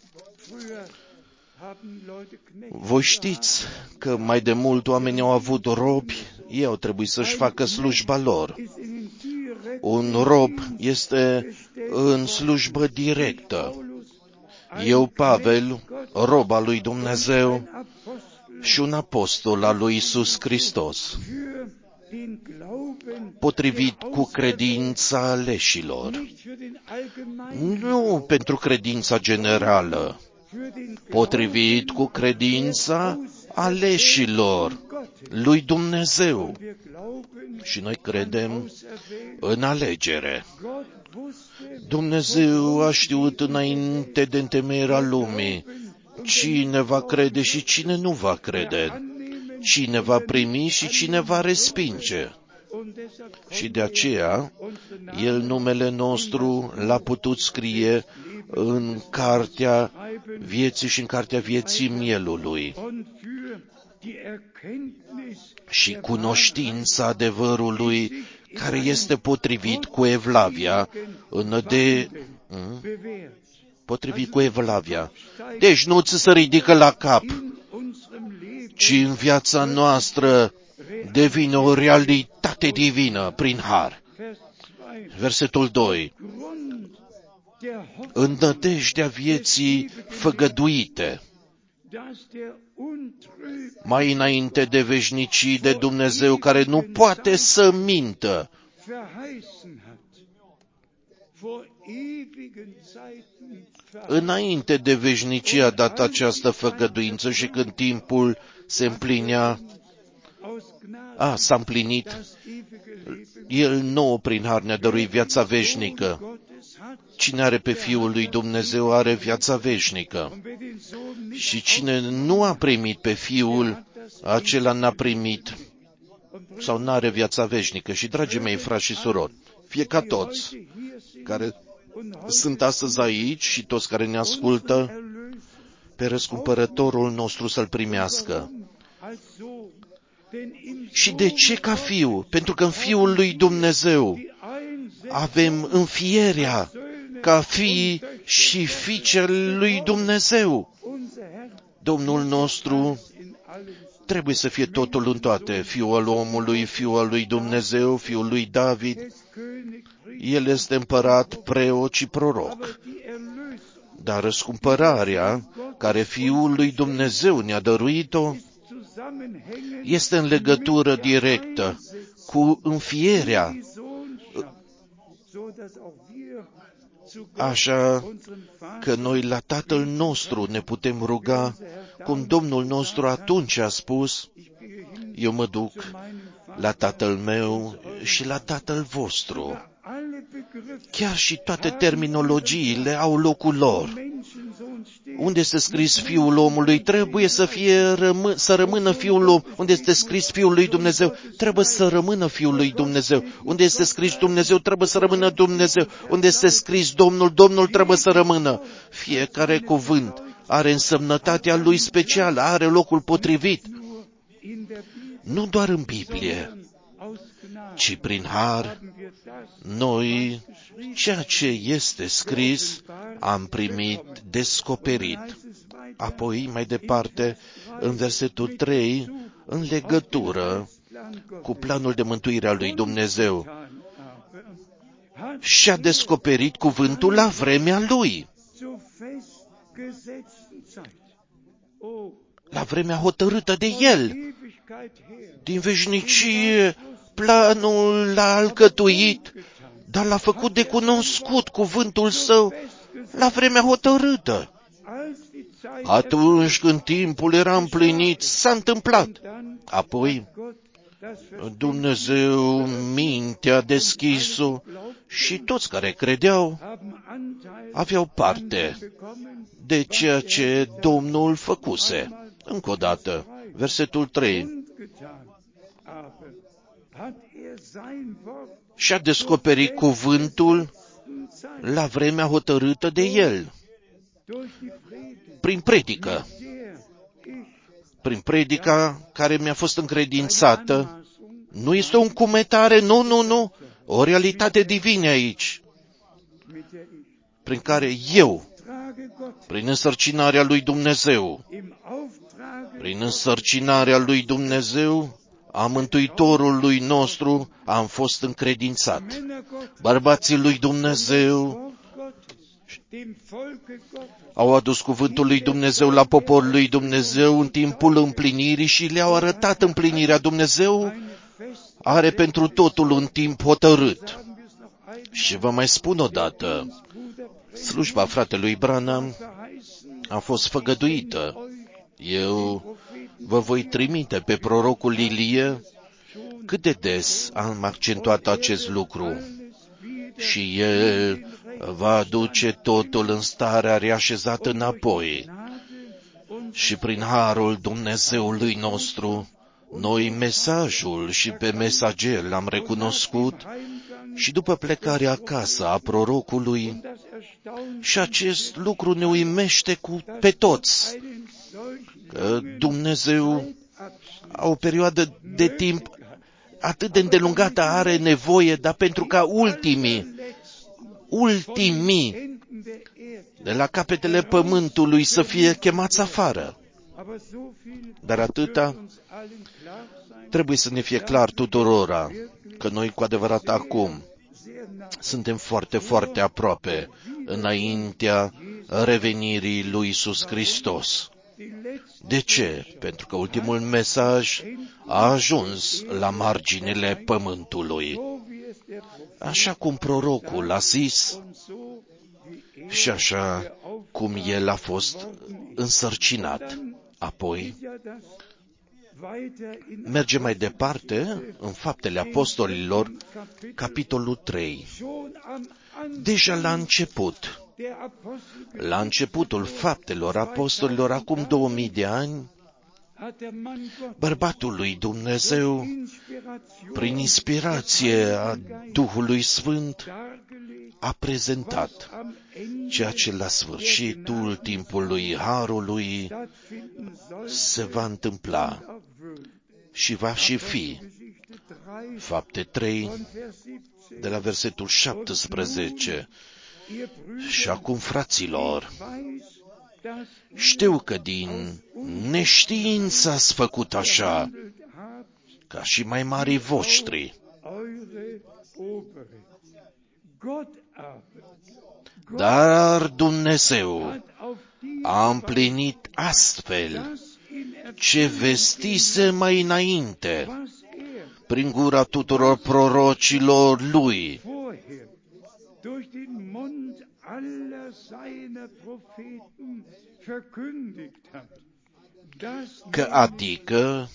Voi știți că mai de mult oamenii au avut robi, ei au trebuit să-și facă slujba lor. Un rob este în slujbă directă. Eu, Pavel, rob al lui Dumnezeu și un apostol al lui Iisus Hristos, potrivit cu credința aleșilor, nu pentru credința generală, potrivit cu credința aleșilor lui Dumnezeu. Și noi credem în alegere. Dumnezeu a știut înainte de întemeierea lumii cine va crede și cine nu va crede, cine va primi și cine va respinge. Și de aceea, El numele nostru l-a putut scrie în cartea vieții și în cartea vieții mielului. Și cunoștința adevărului care este potrivit cu Evlavia, potrivit cu Evlavia. Deci nu ți se ridică la cap, ci în viața noastră devine o realitate divină prin har. Versetul 2. În nădejdea vieții făgăduite, mai înainte de veșnicii, de Dumnezeu care nu poate să mintă, înainte de veșnicie a dat această făgăduință și când timpul se împlinea, s-a împlinit, El nouă prin har ne-a dăruit viața veșnică. Cine are pe Fiul lui Dumnezeu are viața veșnică. Și cine nu a primit pe Fiul, acela n-a primit sau n-are viața veșnică. Și, dragii mei, frați și surori, fie ca toți care sunt astăzi aici și toți care ne ascultă, pe răscumpărătorul nostru să-L primească. Și de ce ca fiu? Pentru că în Fiul lui Dumnezeu avem înfierea ca fii și fiice lui Dumnezeu. Domnul nostru trebuie să fie totul în toate, Fiul al omului, Fiul al lui Dumnezeu, Fiul lui David. El este împărat, preot și proroc. Dar răscumpărarea, care Fiul lui Dumnezeu ne-a dăruit-o, este în legătură directă cu înfierea, așa că noi la Tatăl nostru ne putem ruga, cum Domnul nostru atunci a spus, eu mă duc la Tatăl meu și la Tatăl vostru. Chiar și toate terminologiile au locul lor. Unde este scris Fiul omului, trebuie să rămână Fiul om. Unde este scris Fiul lui Dumnezeu, trebuie să rămână Fiul lui Dumnezeu. Unde este scris Dumnezeu, trebuie să rămână Dumnezeu. Unde este scris Domnul, Domnul trebuie să rămână. Fiecare cuvânt are însemnătatea lui specială, are locul potrivit. nu doar în Biblie, ci prin har, noi, ceea ce este scris, am primit descoperit. Apoi, mai departe, în versetul 3, în legătură cu planul de mântuire al lui Dumnezeu, și-a descoperit cuvântul la vremea lui, la vremea hotărâtă de el. Din veșnicie, planul l-a alcătuit, dar l-a făcut de cunoscut cuvântul său la vremea hotărâtă. Atunci când timpul era împlinit, s-a întâmplat. Apoi, Dumnezeu mintea deschis-o și toți care credeau aveau parte de ceea ce Domnul făcuse. Încă o dată, versetul 3. Și-a descoperit cuvântul la vremea hotărâtă de el, prin predică. Prin predica care mi-a fost încredințată. Nu este o încumetare, nu, o realitate divină aici, prin care eu, prin însărcinarea lui Dumnezeu, a Mântuitorului nostru, am fost încredințat. Bărbații lui Dumnezeu au adus cuvântul lui Dumnezeu la poporul lui Dumnezeu în timpul împlinirii și le-au arătat împlinirea. Dumnezeu are pentru totul un timp hotărât. Și vă mai spun odată, slujba fratelui Branham a fost făgăduită. Eu vă voi trimite pe prorocul Ilie. Cât de des am accentuat acest lucru? Și el va aduce totul în starea reașezată înapoi. Și prin harul Dumnezeului nostru, noi mesajul și pe mesager l-am recunoscut și după plecarea acasă a prorocului, și acest lucru ne uimește pe toți, că Dumnezeu, o perioadă de timp atât de îndelungată are nevoie, dar pentru ca ultimii de la capetele pământului să fie chemați afară. Dar atâta trebuie să ne fie clar tuturora, că noi cu adevărat acum suntem foarte, foarte aproape înaintea revenirii lui Iisus Hristos. De ce? Pentru că ultimul mesaj a ajuns la marginile pământului. Așa cum prorocul a zis și așa cum el a fost însărcinat. Apoi, merge mai departe în Faptele Apostolilor, capitolul 3. Deja la începutul Faptelor Apostolilor, acum 2000 de ani, bărbatul lui Dumnezeu, prin inspirație a Duhului Sfânt, a prezentat ceea ce la sfârșitul timpului harului se va întâmpla și va și fi. Fapte 3, de la versetul 17. Și acum, fraților, știu că din neștiință ați făcut așa, ca și mai marii voștri. Dar Dumnezeu a împlinit astfel ce vestise mai înainte, prin gura tuturor prorocilor lui, că adică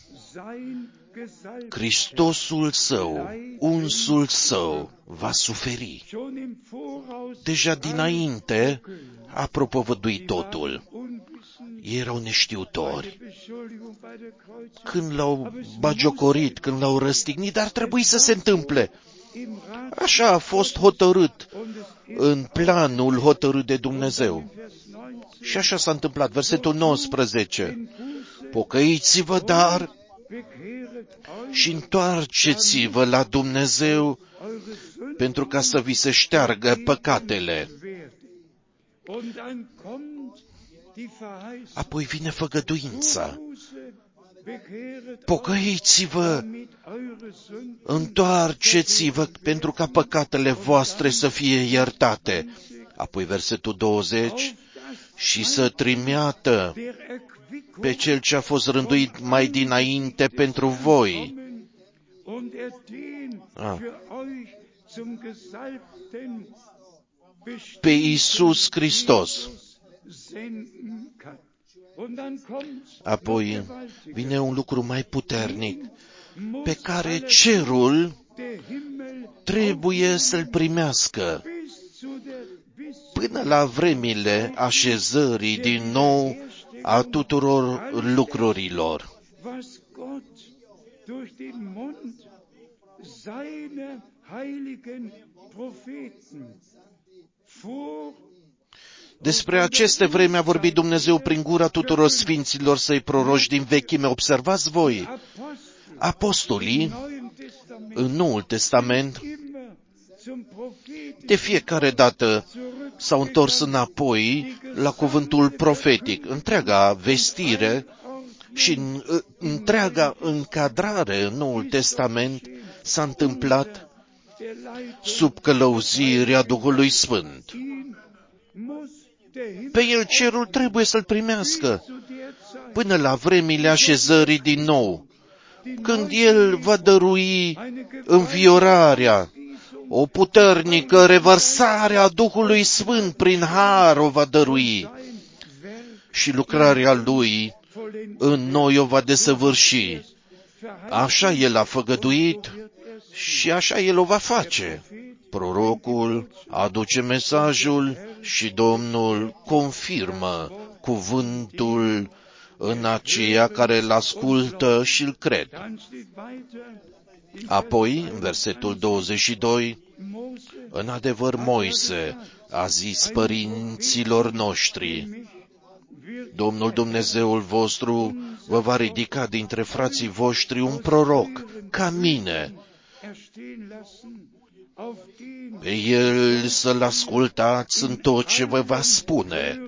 Hristosul său, unsul său, va suferi. Deja dinainte a propovăduit totul. Ei erau neștiutori. Când l-au bagiocorit, când l-au răstignit, dar trebuie să se întâmple. Așa a fost hotărât în planul hotărât de Dumnezeu. Și așa s-a întâmplat. Versetul 19. Pocăiți-vă, dar și întoarceți-vă la Dumnezeu pentru ca să vi se șteargă păcatele. Apoi vine făgăduința. Pocăiți-vă, întoarceți-vă pentru ca păcatele voastre să fie iertate. Apoi versetul 20, și să trimeată pe cel ce a fost rânduit mai dinainte pentru voi. Pe Iisus Hristos. Apoi vine un lucru mai puternic, pe care cerul trebuie să-l primească până la vremile așezării din nou a tuturor lucrurilor. Despre aceste vreme a vorbit Dumnezeu prin gura tuturor sfinților săi proroși din vechime. Observați voi, apostolii în Noul Testament de fiecare dată s-au întors înapoi la cuvântul profetic. Întreaga vestire și întreaga încadrare în Noul Testament s-a întâmplat sub călăuzirea Duhului Sfânt. Pe el cerul trebuie să-l primească până la vremile așezării din nou, când el va dărui înviorarea, o puternică revărsare a Duhului Sfânt prin har o va dărui și lucrarea lui în noi o va desăvârși. Așa el a făgăduit și așa el o va face. Prorocul aduce mesajul și Domnul confirmă cuvântul în aceia care îl ascultă și îl cred. Apoi, în versetul 22, în adevăr Moise a zis părinților noștri, Domnul Dumnezeul vostru vă va ridica dintre frații voștri un proroc, ca mine. Pe el să-l ascultați în tot ce vă va spune.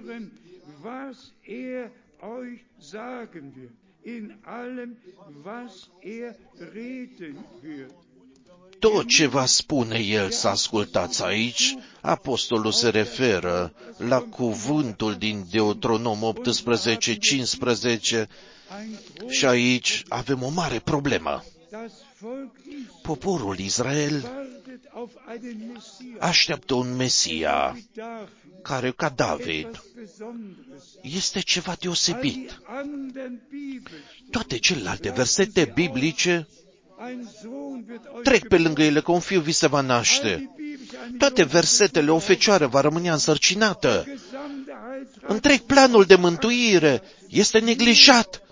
Tot ce va spune el să ascultați aici, apostolul se referă la cuvântul din Deuteronom 18:15 și aici avem o mare problemă. Poporul Israel așteaptă un Mesia care, ca David, este ceva deosebit. Toate celelalte versete biblice trec pe lângă ele că un fiu vi se va naște. Toate versetele, o fecioară va rămâne însărcinată. Întreg planul de mântuire este neglijat.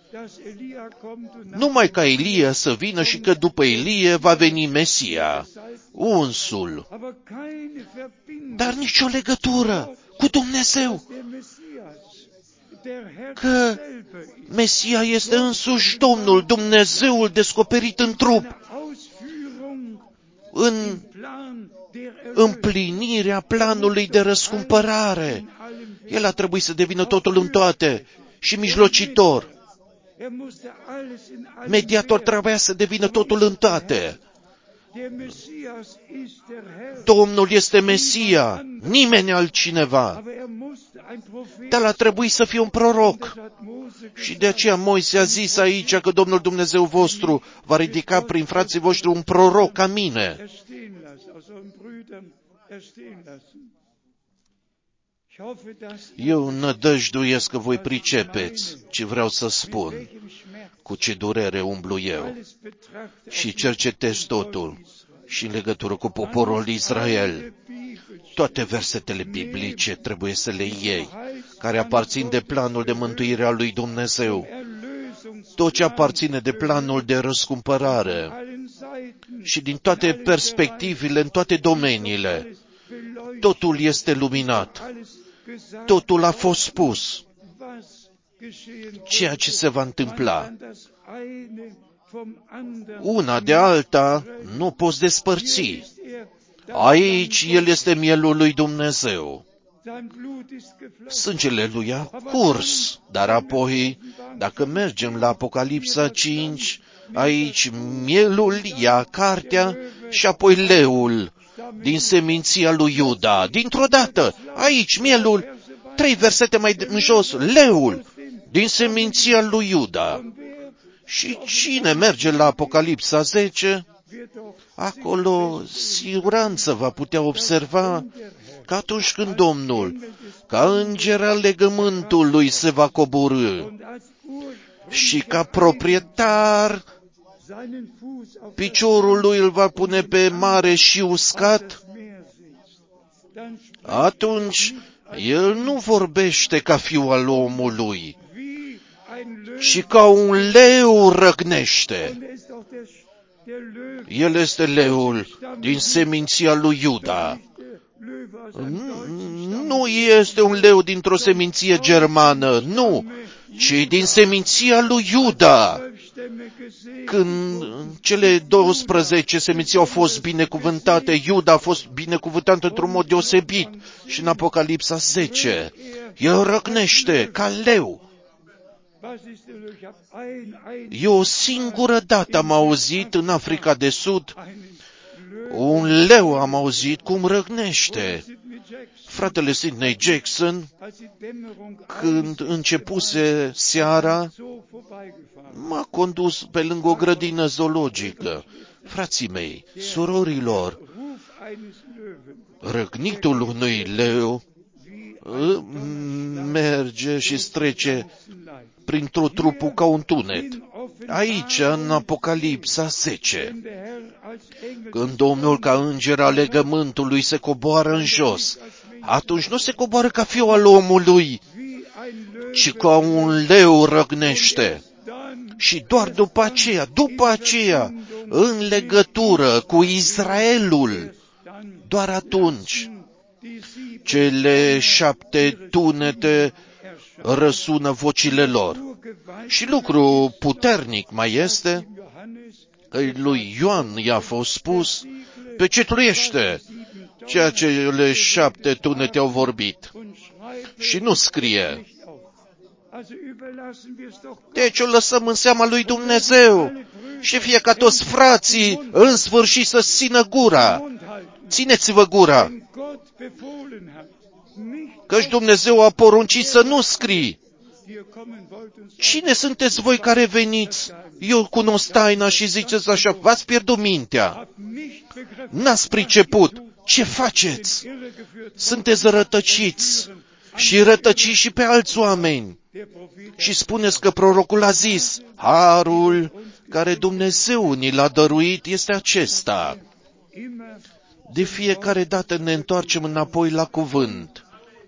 Numai ca Ilie să vină și că după Ilie va veni Mesia, unsul. Dar nicio legătură cu Dumnezeu. Că Mesia este însuși Domnul, Dumnezeul descoperit în trup, în împlinirea planului de răscumpărare. El a trebuit să devină totul în toate și mijlocitor. Mediator trebuia să devină totul în toate. Domnul este Mesia, nimeni altcineva. Dar a trebuit să fie un proroc. Și de aceea Moise a zis aici că Domnul Dumnezeu vostru va ridica prin frații voștri un proroc ca mine. Eu nădăjduiesc că voi pricepeți ce vreau să spun, cu ce durere umblu eu și cercetez totul și în legătură cu poporul Israel. Toate versetele biblice trebuie să le iei, care aparțin de planul de mântuire al lui Dumnezeu. Tot ce aparține de planul de răscumpărare și din toate perspectivele, în toate domeniile, totul este luminat. Totul a fost spus. Ceea ce se va întâmpla. Una de alta nu poți despărți. Aici el este mielul lui Dumnezeu. Sângele lui a curs, dar apoi, dacă mergem la Apocalipsa 5, aici mielul ia cartea și apoi leul din seminția lui Iuda. Dintr-o dată, aici mielul, 3 versete mai în jos, leul din seminția lui Iuda. Și cine merge la Apocalipsa 10, acolo siguranță va putea observa că atunci când Domnul, ca înger al legământului, se va coborî și ca proprietar, piciorul lui îl va pune pe mare și uscat, atunci el nu vorbește ca fiul al omului, ci ca un leu răgnește. El este leul din seminția lui Iuda. Nu este un leu dintr-o seminție germană, nu, ci din seminția lui Iuda. Când cele 12 seminții au fost binecuvântate, Iuda a fost binecuvântat într-un mod deosebit. Și în Apocalipsa 10, el răgnește ca leu. Eu o singură dată am auzit în Africa de Sud, un leu am auzit cum răgnește. Fratele Sidney Jackson, când începuse seara, m-a condus pe lângă o grădină zoologică. Frații mei, surorilor, răgnitul unui leu merge și strece printr-o trupul ca un tunet. Aici, în Apocalipsa 10, când Domnul ca înger al legământului se coboară în jos, atunci nu se coboară ca fiul al omului, ci ca un leu răgnește. Și doar după aceea, în legătură cu Israelul, doar atunci, cele 7 tunete răsună vocile lor. Și lucru puternic mai este că lui Ioan i-a fost spus pecetuiește ceea ce cele 7 tunete au vorbit. Și nu scrie. Deci o lăsăm în seama lui Dumnezeu și fie ca toți frații în sfârșit să țină gura. Țineți-vă gura, căci Dumnezeu a poruncit să nu scrii. Cine sunteți voi care veniți? Eu cunosc taina și ziceți așa, v-ați pierdut mintea. N-ați priceput. Ce faceți? Sunteți rătăciți și rătăciți și pe alți oameni. Și spuneți că prorocul a zis, harul care Dumnezeu ni l-a dăruit este acesta. De fiecare dată ne întoarcem înapoi la cuvânt.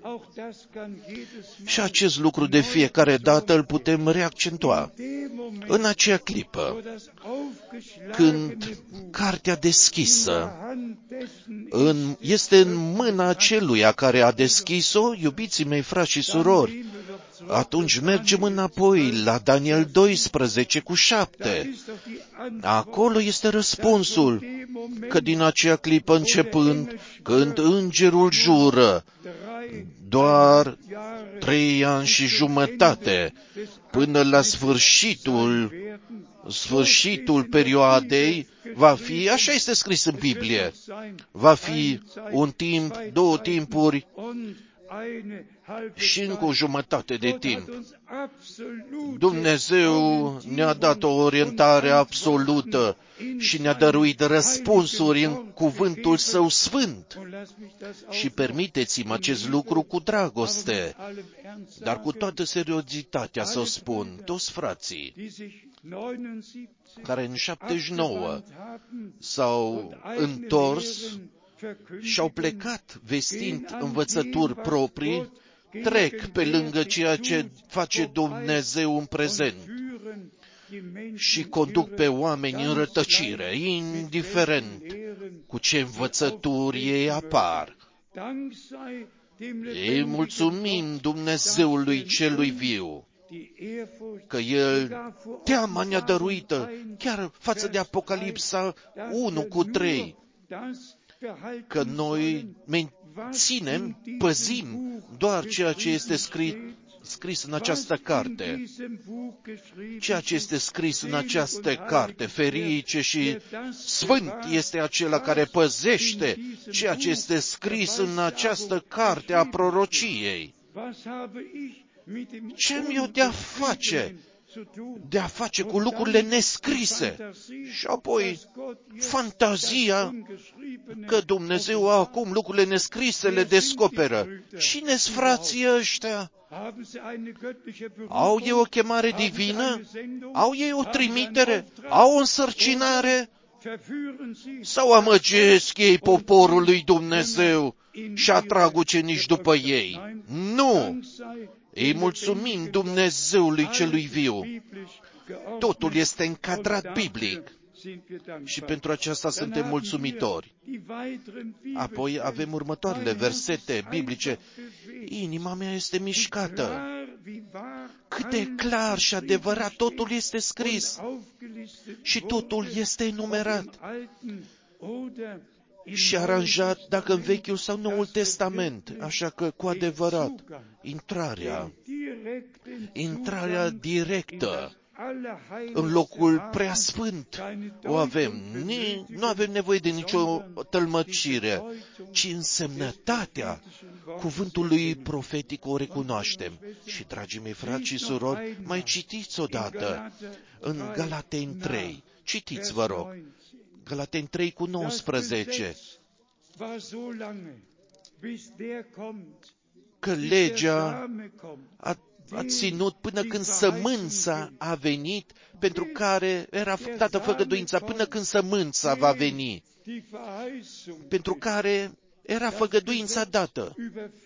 Și acest lucru de fiecare dată îl putem reaccentua. În acea clipă, când cartea deschisă este în mâna aceluia care a deschis-o, iubiții mei frați și surori, atunci mergem înapoi la Daniel 12:7. Acolo este răspunsul, că din acea clipă începând, când îngerul jură, doar 3 ani și jumătate, până la sfârșitul perioadei, va fi, așa este scris în Biblie, va fi un timp, 2 timpuri și încă o jumătate de timp. Dumnezeu ne-a dat o orientare absolută și ne-a dăruit răspunsuri în cuvântul Său sfânt. Și permiteți-mi acest lucru cu dragoste, dar cu toată seriozitatea să o spun, toți frații care în 79 s-au întors și au plecat vestind învățături proprii, trec pe lângă ceea ce face Dumnezeu în prezent și conduc pe oameni în rătăcire, indiferent cu ce învățături ei apar. Îi mulțumim Dumnezeului celui viu că teama ne-a chiar față de Apocalipsa 1:3, că noi menținem, păzim doar ceea ce este scris în această carte. Ceea ce este scris în această carte, ferice și sfânt este acela care păzește ceea ce este scris în această carte a prorociei. Ce mi-o de a face cu lucrurile nescrise? Și apoi fantazia că Dumnezeu acum lucrurile nescrise le descoperă. Cine-s frații ăștia? Au ei o chemare divină? Au ei o trimitere? Au o însărcinare? Sau amăgesc ei poporul lui Dumnezeu și atrag ucenici după ei? Nu! Îi mulțumim Dumnezeului celui viu. Totul este încadrat biblic și pentru aceasta suntem mulțumitori. Apoi avem următoarele versete biblice. Inima mea este mișcată. Cât de clar și adevărat totul este scris și totul este enumerat și aranjat, dacă în Vechiul sau Noul Testament. Așa că, cu adevărat, intrarea directă în locul preasfânt o avem. Nu avem nevoie de nicio tălmăcire, ci însemnătatea cuvântului profetic o recunoaștem. Și, dragii mei frați și surori, mai citiți odată în Galateni 3. Citiți, vă rog. Galateni 3:19. Că legea a ținut până când sămânța a venit, pentru care era dată făgăduința, până când sămânța va veni, pentru care era făgăduința dată.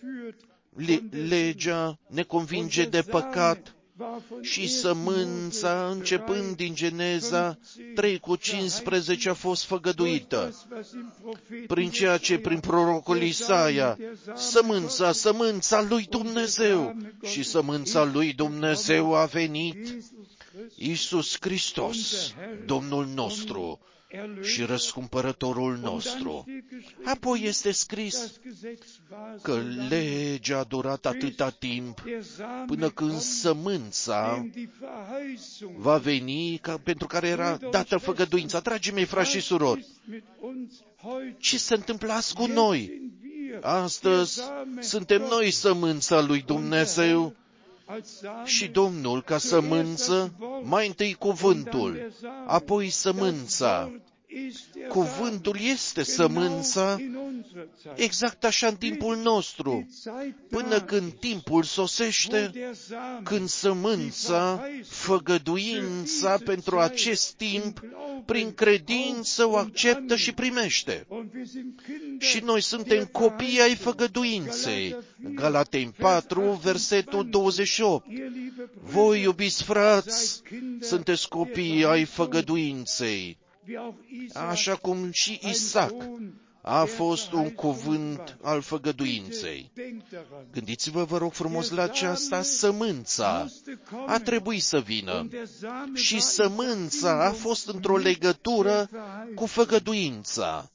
Legea ne convinge de păcat și sămânța, începând din Geneza 3:15, a fost făgăduită. Prin ceea ce, prin prorocul Isaia, sămânța lui Dumnezeu, și sămânța lui Dumnezeu a venit, Iisus Hristos, Domnul nostru și răscumpărătorul nostru. Apoi este scris că legea a durat atâta timp până când sămânța va veni, pentru care era dată făgăduința. Dragii mei, frați și surori, ce se întâmplă azi cu noi? Astăzi suntem noi sămânța lui Dumnezeu și Domnul, ca sămânță, mai întâi cuvântul, apoi sămânța. Cuvântul este sămânța, exact așa în timpul nostru, până când timpul sosește, când sămânța, făgăduința pentru acest timp, prin credință o acceptă și primește. Și noi suntem copii ai făgăduinței. Galateni 4, versetul 28. Voi, iubiți frați, sunteți copii ai făgăduinței. Așa cum și Isaac a fost un cuvânt al făgăduinței. Gândiți-vă, vă rog frumos, la aceasta, sămânța a trebuit să vină și sămânța a fost într-o legătură cu făgăduința.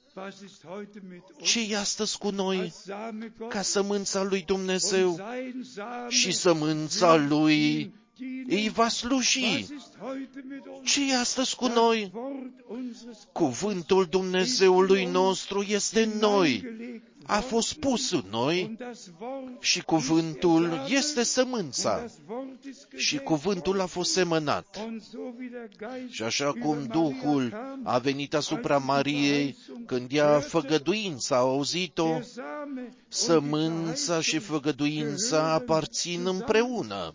Ce e astăzi cu noi ca sămânța lui Dumnezeu și sămânța lui îi va sluji? Ce e astăzi cu noi? Cuvântul Dumnezeului nostru este în noi, a fost pus în noi și cuvântul este sămânța și cuvântul a fost semănat. Și așa cum Duhul a venit asupra Mariei, când ea făgăduința a auzit-o, sămânța și făgăduința aparțin împreună.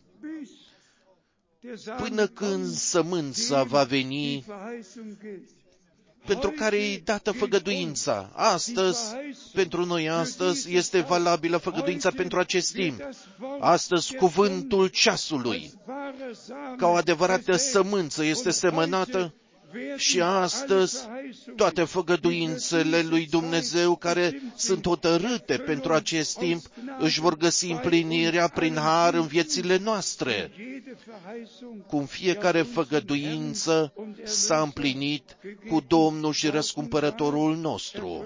Până când sămânța va veni, pentru care e dată făgăduința. Astăzi, pentru noi astăzi, este valabilă făgăduința pentru acest timp. Astăzi, cuvântul ceasului, ca o adevărată sămânță, este semănată și astăzi toate făgăduințele lui Dumnezeu care sunt hotărâte pentru acest timp își vor găsi împlinirea prin har în viețile noastre. Cum fiecare făgăduință s-a împlinit cu Domnul și Răscumpărătorul nostru.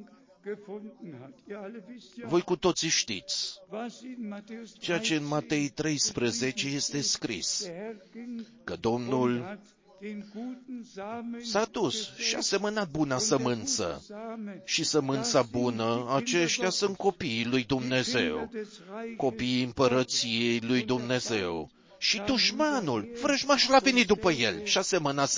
Voi cu toții știți ceea ce în Matei 13 este scris, că Domnul s-a dus și a semănat buna sămânță. Și sămânța bună, aceștia sunt copiii lui Dumnezeu, copiii împărăției lui Dumnezeu. Și dușmanul, vrăjmașul, a venit după el și a semănat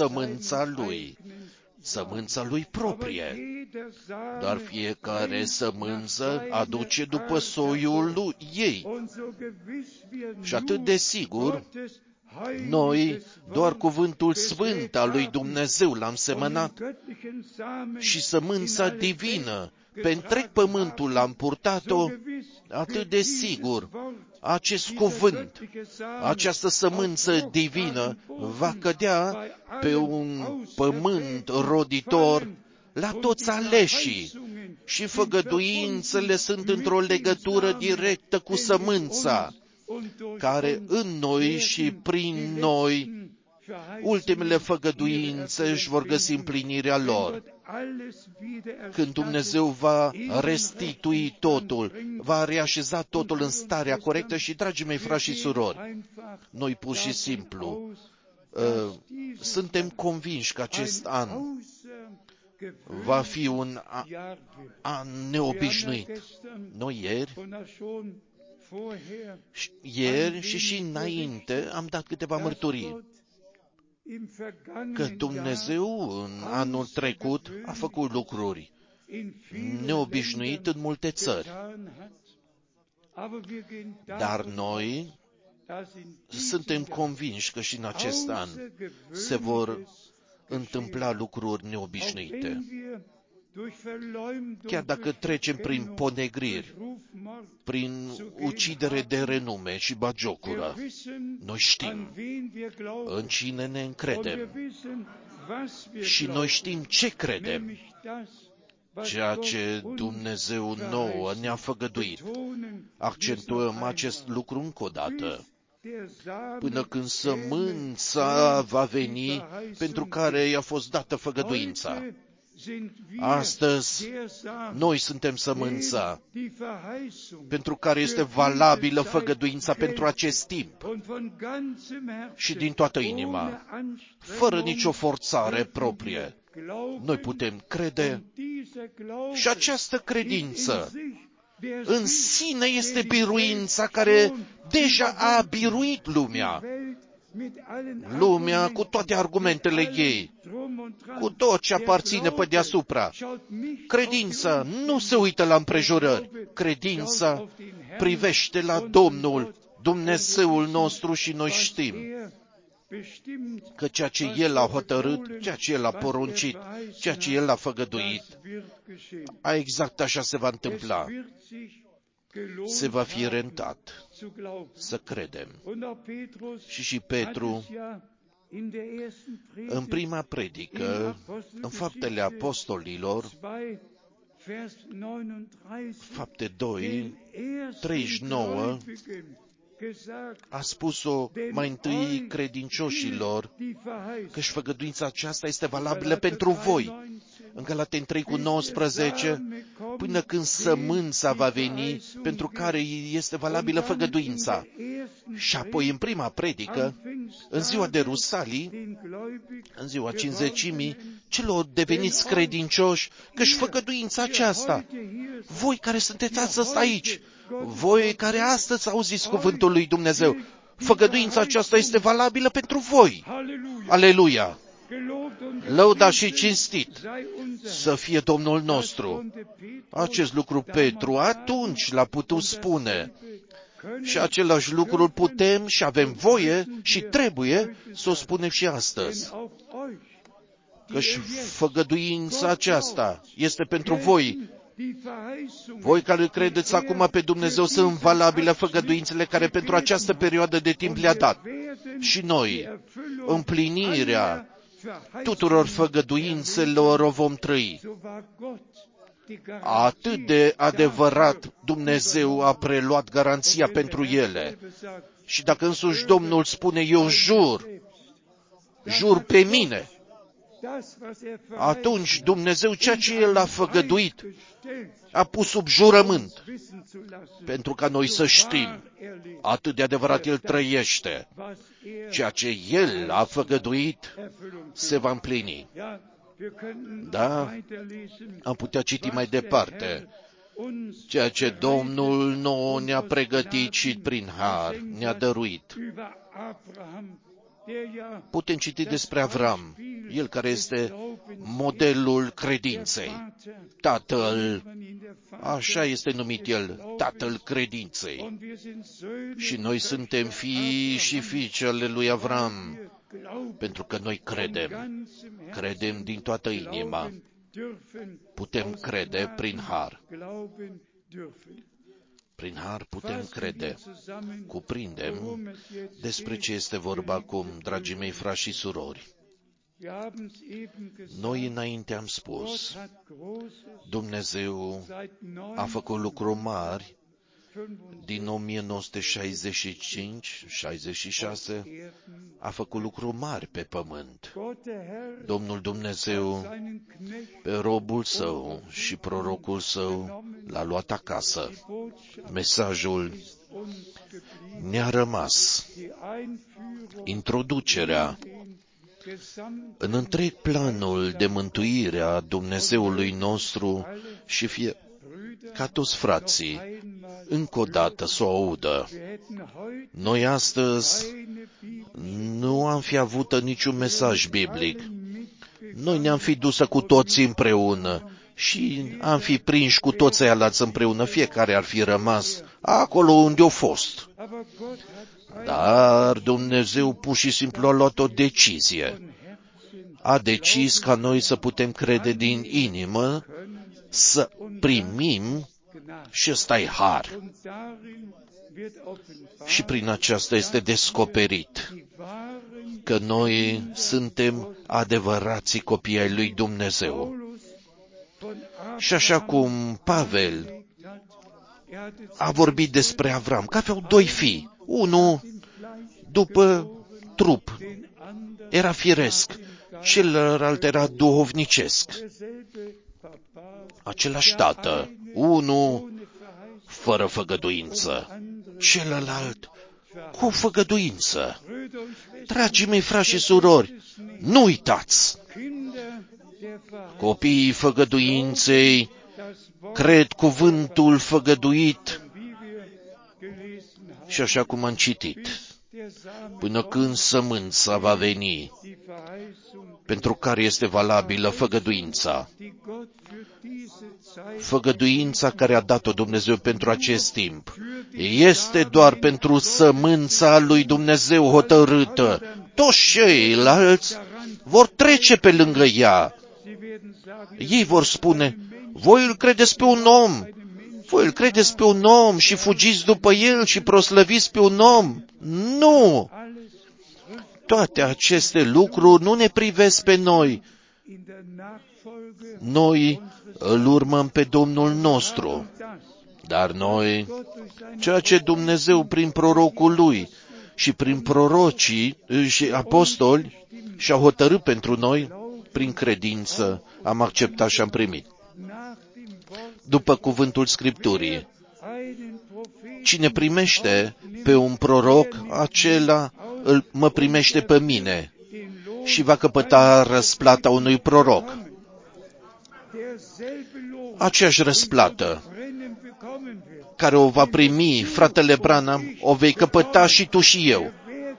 sămânța lui proprie. Dar fiecare sămânță aduce după soiul lui ei. Și atât de sigur, noi doar cuvântul sfânt al lui Dumnezeu l-am semănat și sămânța divină pe întreg pământul l-am purtat-o, atât de sigur, acest cuvânt, această sămânță divină va cădea pe un pământ roditor la toți aleșii și făgăduințele sunt într-o legătură directă cu sămânța, care în noi și prin noi ultimele făgăduințe își vor găsi împlinirea lor. Când Dumnezeu va restitui totul, va reașeza totul în starea corectă și, dragii mei frați și surori, noi pur și simplu suntem convinși că acest an va fi un an neobișnuit. Noi ieri și înainte am dat câteva mărturii că Dumnezeu în anul trecut a făcut lucruri neobișnuit în multe țări. Dar noi suntem convinși că și în acest an se vor întâmpla lucruri neobișnuite. Chiar dacă trecem prin ponegriri, prin ucidere de renume și bagiocură, noi știm în cine ne încredem și noi știm ce credem, ceea ce Dumnezeu nouă ne-a făgăduit. Accentuăm acest lucru încă o dată, până când sămânța va veni pentru care i-a fost dată făgăduința. Astăzi, noi suntem sămânța pentru care este valabilă făgăduința pentru acest timp și din toată inima, fără nicio forțare proprie. Noi putem crede și această credință în sine este biruința care deja a biruit lumea. Lumea cu toate argumentele ei, cu tot ce aparține pe deasupra. Credința nu se uită la împrejurări. Credința privește la Domnul, Dumnezeul nostru, și noi știm că ceea ce El a hotărât, ceea ce El a poruncit, ceea ce El a făgăduit, exact așa se va întâmpla. Se va fi rentat să credem. Și Petru, în prima predică, în Faptele Apostolilor, Fapte 2, 39, a spus-o mai întâi credincioșilor că-și făgăduința aceasta este valabilă pentru voi. În Galateni 3 cu 19, până când sămânța va veni pentru care este valabilă făgăduința. Și apoi în prima predică, în ziua de Rusalii, în ziua Cincizecimii, celor deveniți credincioși, că-și făgăduința aceasta. Voi care sunteți astăzi aici, voi care astăzi auziți cuvântul lui Dumnezeu, făgăduința aceasta este valabilă pentru voi. Aleluia! Lăudat și cinstit să fie Domnul nostru. Acest lucru Petru atunci l-a putut spune. Și același lucru îl putem și avem voie și trebuie să o spunem și astăzi. Căci făgăduința aceasta este pentru voi. Voi care credeți acum pe Dumnezeu, sunt valabile făgăduințele care pentru această perioadă de timp le-a dat. Și noi, împlinirea tuturor făgăduințelor o vom trăi. Atât de adevărat Dumnezeu a preluat garanția pentru ele. Și dacă însuși Domnul spune, eu jur pe mine, atunci Dumnezeu ceea ce El a făgăduit a pus sub jurământ, pentru ca noi să știm, atât de adevărat El trăiește, ceea ce El a făgăduit se va împlini. Da, am putea citi mai departe, ceea ce Domnul nouă ne-a pregătit și prin har ne-a dăruit. Putem citi despre Avram, el care este modelul credinței. Tatăl, așa este numit el, tatăl credinței. Și noi suntem fii și fiice ale lui Avram, pentru că noi credem din toată inima. Putem crede prin har. Prin har putem crede. Cuprindem despre ce este vorba acum, dragii mei frați și surori. Noi înainte am spus, Dumnezeu a făcut lucruri mari din 1965-66, a făcut lucruri mari pe pământ. Domnul Dumnezeu, pe robul său și prorocul său, l-a luat acasă. Mesajul ne-a rămas. Introducerea în întreg planul de mântuire a Dumnezeului nostru și ca toți frații, încă o dată să o audă. Noi astăzi nu am fi avut niciun mesaj biblic. Noi ne-am fi dus cu toții împreună și am fi prinși cu toți aialați împreună, fiecare ar fi rămas acolo unde a fost. Dar Dumnezeu pur și simplu a luat o decizie. A decis ca noi să putem crede din inimă, să primim și ăsta e har. Și prin aceasta este descoperit că noi suntem adevărații copii ai lui Dumnezeu. Și așa cum Pavel a vorbit despre Avram, că aveau doi fii, unul după trup, era firesc, celălalt era duhovnicesc. Același tată, unul fără făgăduință, celălalt cu făgăduință. Dragii mei frați și surori, nu uitați! Copiii făgăduinței cred cuvântul făgăduit și așa cum am citit, până când sămânța va veni, pentru care este valabilă făgăduința. Făgăduința care a dat-o Dumnezeu pentru acest timp este doar pentru sămânța lui Dumnezeu hotărâtă. Toți ceilalți vor trece pe lângă ea. Ei vor spune, voi îl credeți pe un om, voi îl credeți pe un om și fugiți după el și proslăviți pe un om. Nu! Toate aceste lucruri nu ne privesc pe noi. Noi îl urmăm pe Domnul nostru. Dar noi, ceea ce Dumnezeu prin prorocul lui și prin prorocii și apostoli și-a hotărât pentru noi, prin credință am acceptat și am primit. După cuvântul Scripturii, cine primește pe un proroc, acela mă primește pe mine și va căpăta răsplata unui proroc. Aceeași răsplată care o va primi fratele Branham, o vei căpăta și tu și eu.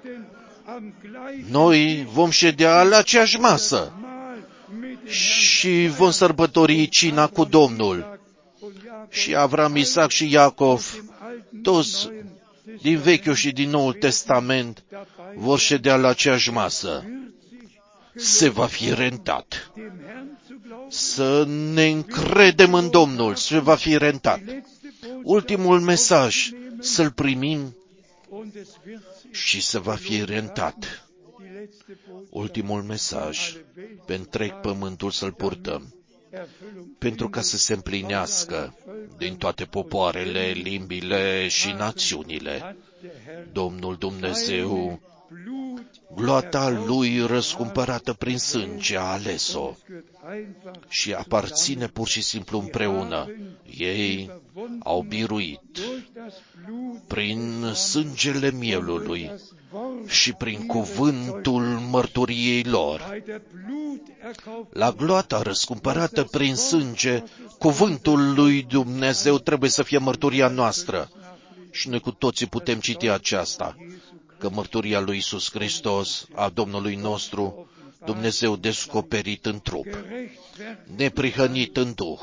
Noi vom ședea la aceeași masă și vom sărbători cina cu Domnul. Și Avram, Isaac și Iacov, toți din Vechiul și din Noul Testament, vor ședea la aceeași masă. Se va fi rentat. Să ne încredem în Domnul, se va fi rentat. Ultimul mesaj, să-l primim și se va fi rentat. ultimul mesaj, pe întreg pământul să-l purtăm, pentru ca să se împlinească din toate popoarele, limbile și națiunile. Domnul Dumnezeu, gloata Lui răscumpărată prin sânge, a ales-o și aparține pur și simplu împreună. Ei au biruit prin sângele mielului și prin cuvântul mărturiei lor. La gloata răscumpărată prin sânge, cuvântul lui Dumnezeu trebuie să fie mărturia noastră. Și noi cu toții putem citi aceasta, că mărturia lui Iisus Hristos, a Domnului nostru, Dumnezeu descoperit în trup, neprihănit în Duh,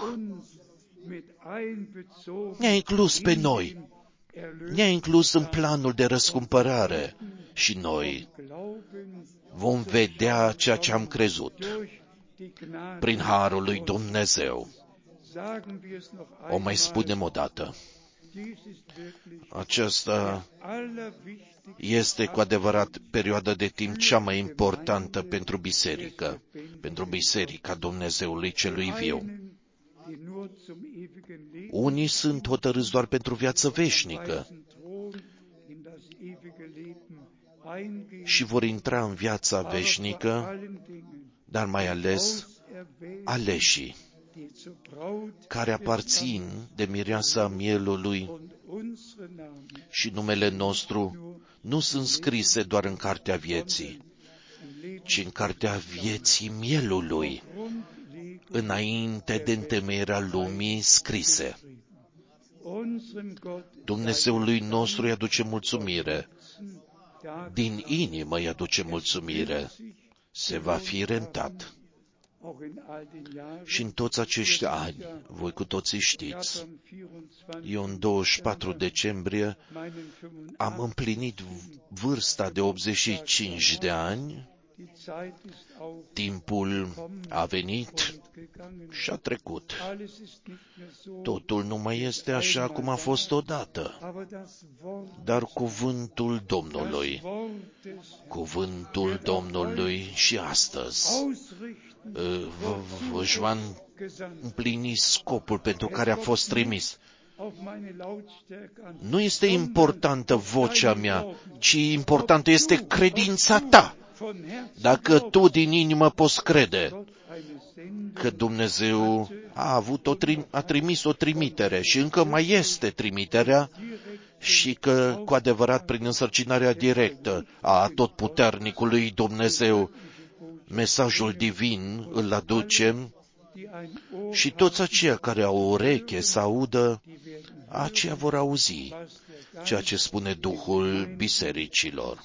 ne-a inclus pe noi, ne-a inclus în planul de răscumpărare și noi vom vedea ceea ce am crezut prin harul lui Dumnezeu. O mai spunem o dată. Aceasta este cu adevărat perioada de timp cea mai importantă pentru biserică, pentru biserica Dumnezeului celui viu. Unii sunt hotărâți doar pentru viață veșnică și vor intra în viața veșnică, dar mai ales aleșii, care aparțin de mireasa mielului, și numele nostru nu sunt scrise doar în cartea vieții, ci în cartea vieții mielului, înainte de întemeierea lumii scrise. Dumnezeului nostru îi aduce mulțumire, din inimă îi aduce mulțumire, se va fi rentat. Și în toți acești ani, voi cu toții știți, eu în 24 decembrie am împlinit vârsta de 85 de ani, timpul a venit și a trecut. Totul nu mai este așa cum a fost odată, dar cuvântul Domnului și astăzi își va împlini scopul pentru care a fost trimis. Nu este importantă vocea mea, ci importantă este credința ta. Dacă tu din inimă poți crede că Dumnezeu a trimis o trimitere și încă mai este trimiterea și că cu adevărat prin însărcinarea directă a atotputernicului Dumnezeu mesajul divin îl aducem și toți aceia care au o ureche să audă, aceia vor auzi ceea ce spune Duhul bisericilor.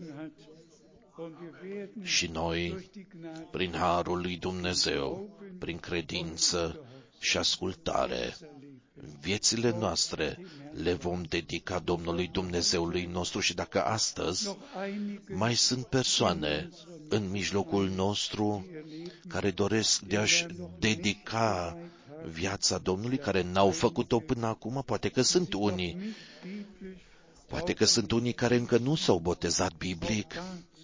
Și noi, prin harul lui Dumnezeu, prin credință și ascultare, viețile noastre le vom dedica Domnului Dumnezeului nostru. Și dacă astăzi mai sunt persoane în mijlocul nostru care doresc de a-și dedica viața Domnului, care n-au făcut-o până acum, poate că sunt unii care încă nu s-au botezat biblic,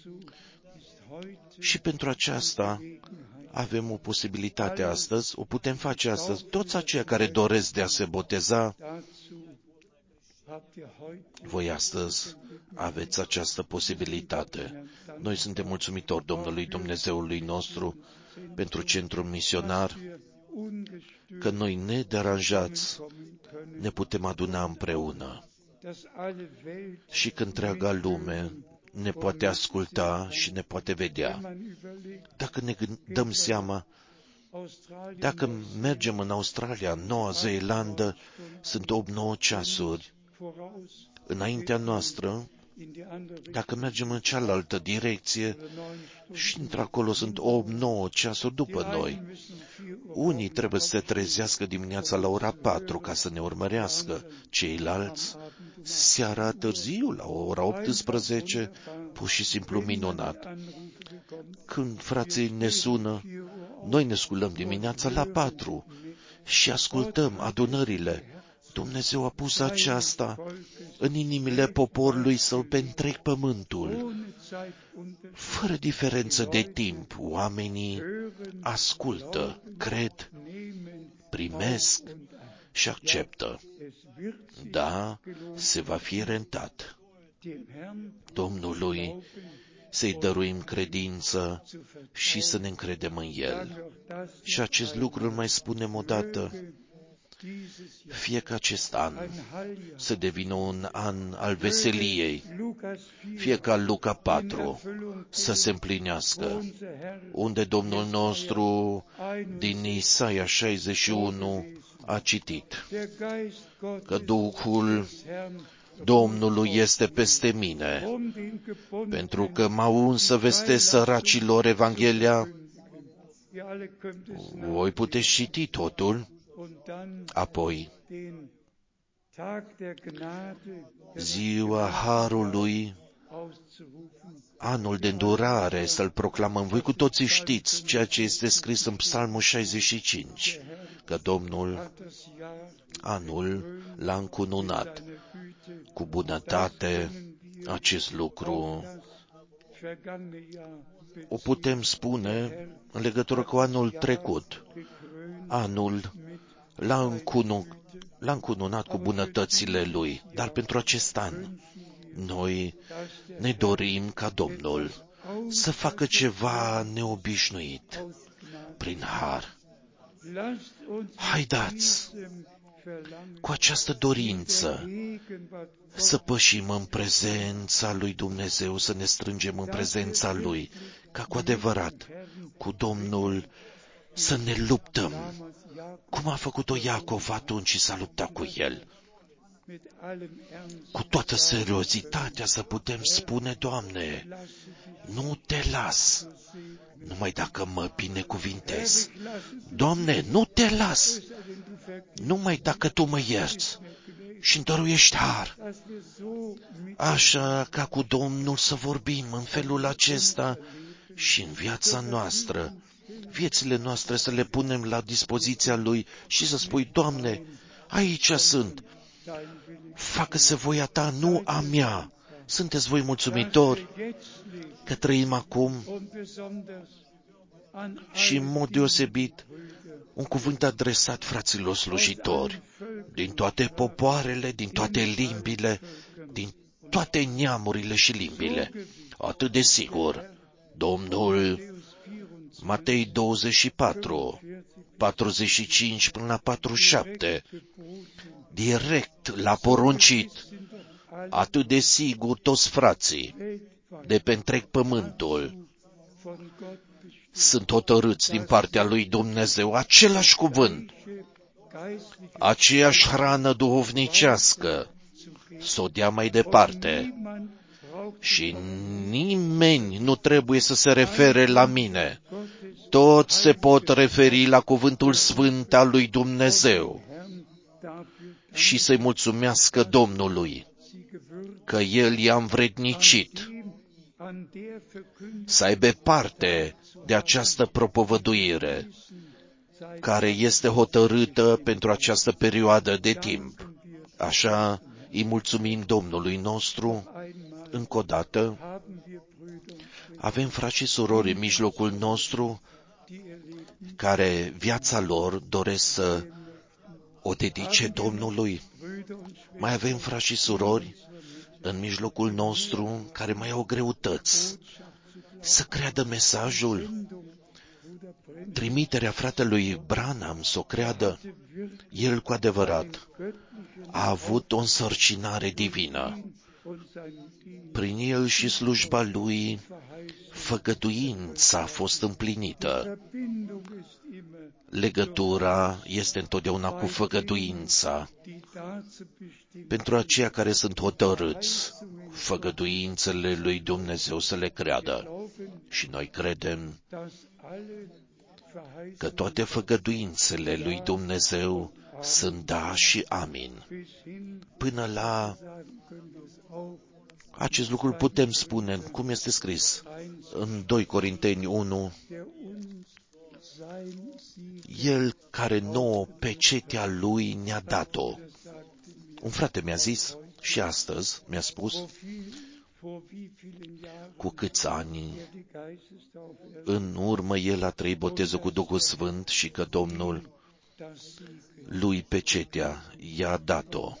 și pentru aceasta avem o posibilitate astăzi, o putem face astăzi. Toți aceia care doresc de a se boteza, voi astăzi aveți această posibilitate. Noi suntem mulțumitori Domnului Dumnezeului nostru pentru centrul misionar, că noi nederanjați ne putem aduna împreună și că întreaga lume ne poate asculta și ne poate vedea. Dacă ne dăm seama, dacă mergem în Australia, Noua Zeelandă, sunt 8-9 ceasuri înaintea noastră. Dacă mergem în cealaltă direcție și într-acolo sunt 8-9 ceasuri după noi. Unii trebuie să se trezească dimineața la ora 4 ca să ne urmărească, ceilalți seara târziu, la ora 18, pur și simplu minunat. Când frații ne sună, noi ne sculăm dimineața la 4 și ascultăm adunările. Dumnezeu a pus aceasta în inimile poporului său pe întreg pământul, Fără diferență de timp, oamenii ascultă, cred, primesc și acceptă. Da, se va fi rentat. Domnului să-i dăruim credință și să ne încredem în El. Și acest lucru îl mai spunem odată. Fie ca acest an să devină un an al veseliei, fie ca Luca 4 să se împlinească, unde Domnul nostru din Isaia 61 a citit că Duhul Domnului este peste mine, pentru că m-a uns să vestesc săracilor Evanghelia. Voi puteți citi totul. Apoi, ziua Harului, anul de îndurare, să-l proclamăm. Voi cu toții știți ceea ce este scris în Psalmul 65, că Domnul anul l-a încununat cu bunătate. Acest lucru o putem spune în legătură cu anul trecut. Anul l-a încununat cu bunătățile Lui, dar pentru acest an noi ne dorim ca Domnul să facă ceva neobișnuit prin har. Haideți cu această dorință să pășim în prezența lui Dumnezeu, să ne strângem în prezența Lui, ca cu adevărat cu Domnul să ne luptăm, cum a făcut-o Iacov atunci și s-a luptat cu el. Cu toată seriozitatea să putem spune, Doamne, nu te las, numai dacă mă binecuvintezi. Doamne, nu te las, numai dacă Tu mă ierți și îmi dăruiești har. Așa ca cu Domnul să vorbim în felul acesta și în viața noastră, viețile noastre să le punem la dispoziția Lui și să spui, Doamne, aici sunt, facă-se voia Ta, nu a mea. Sunteți voi mulțumitori că trăim acum și în mod deosebit un cuvânt adresat fraților slujitori din toate popoarele, din toate limbile, din toate neamurile și limbile. Atât de sigur, Domnul Matei 24, 45 până la 47, direct l-a poruncit, atât de sigur toți frații de pe întreg pământul sunt hotărâți din partea lui Dumnezeu, același cuvânt, aceeași hrană duhovnicească, să o dea mai departe. Și nimeni nu trebuie să se refere la mine. Toți se pot referi la cuvântul sfânt al lui Dumnezeu și să-i mulțumească Domnului că El i-a învrednicit să aibă parte de această propovăduire care este hotărâtă pentru această perioadă de timp. Așa îi mulțumim Domnului nostru. Încă o dată, avem frați și surori în mijlocul nostru care viața lor doresc să o dedice Domnului. Mai avem frați și surori în mijlocul nostru care mai au greutăți să creadă mesajul. Trimiterea fratelui Branham să o creadă. El cu adevărat a avut o însărcinare divină. Prin el și slujba lui, făgăduința a fost împlinită. Legătura este întotdeauna cu făgăduința. Pentru aceia care sunt hotărâți, făgăduințele lui Dumnezeu să le creadă. Și noi credem că toate făgăduințele lui Dumnezeu sunt da și amin. Până la acest lucru putem spune, cum este scris în 2 Corinteni 1, El care nouă pecetea Lui ne-a dat-o. Un frate mi-a zis și astăzi mi-a spus, cu câți ani în urmă el a trăit botezul cu Duhul Sfânt și că Domnul lui pecetea i-a dat-o.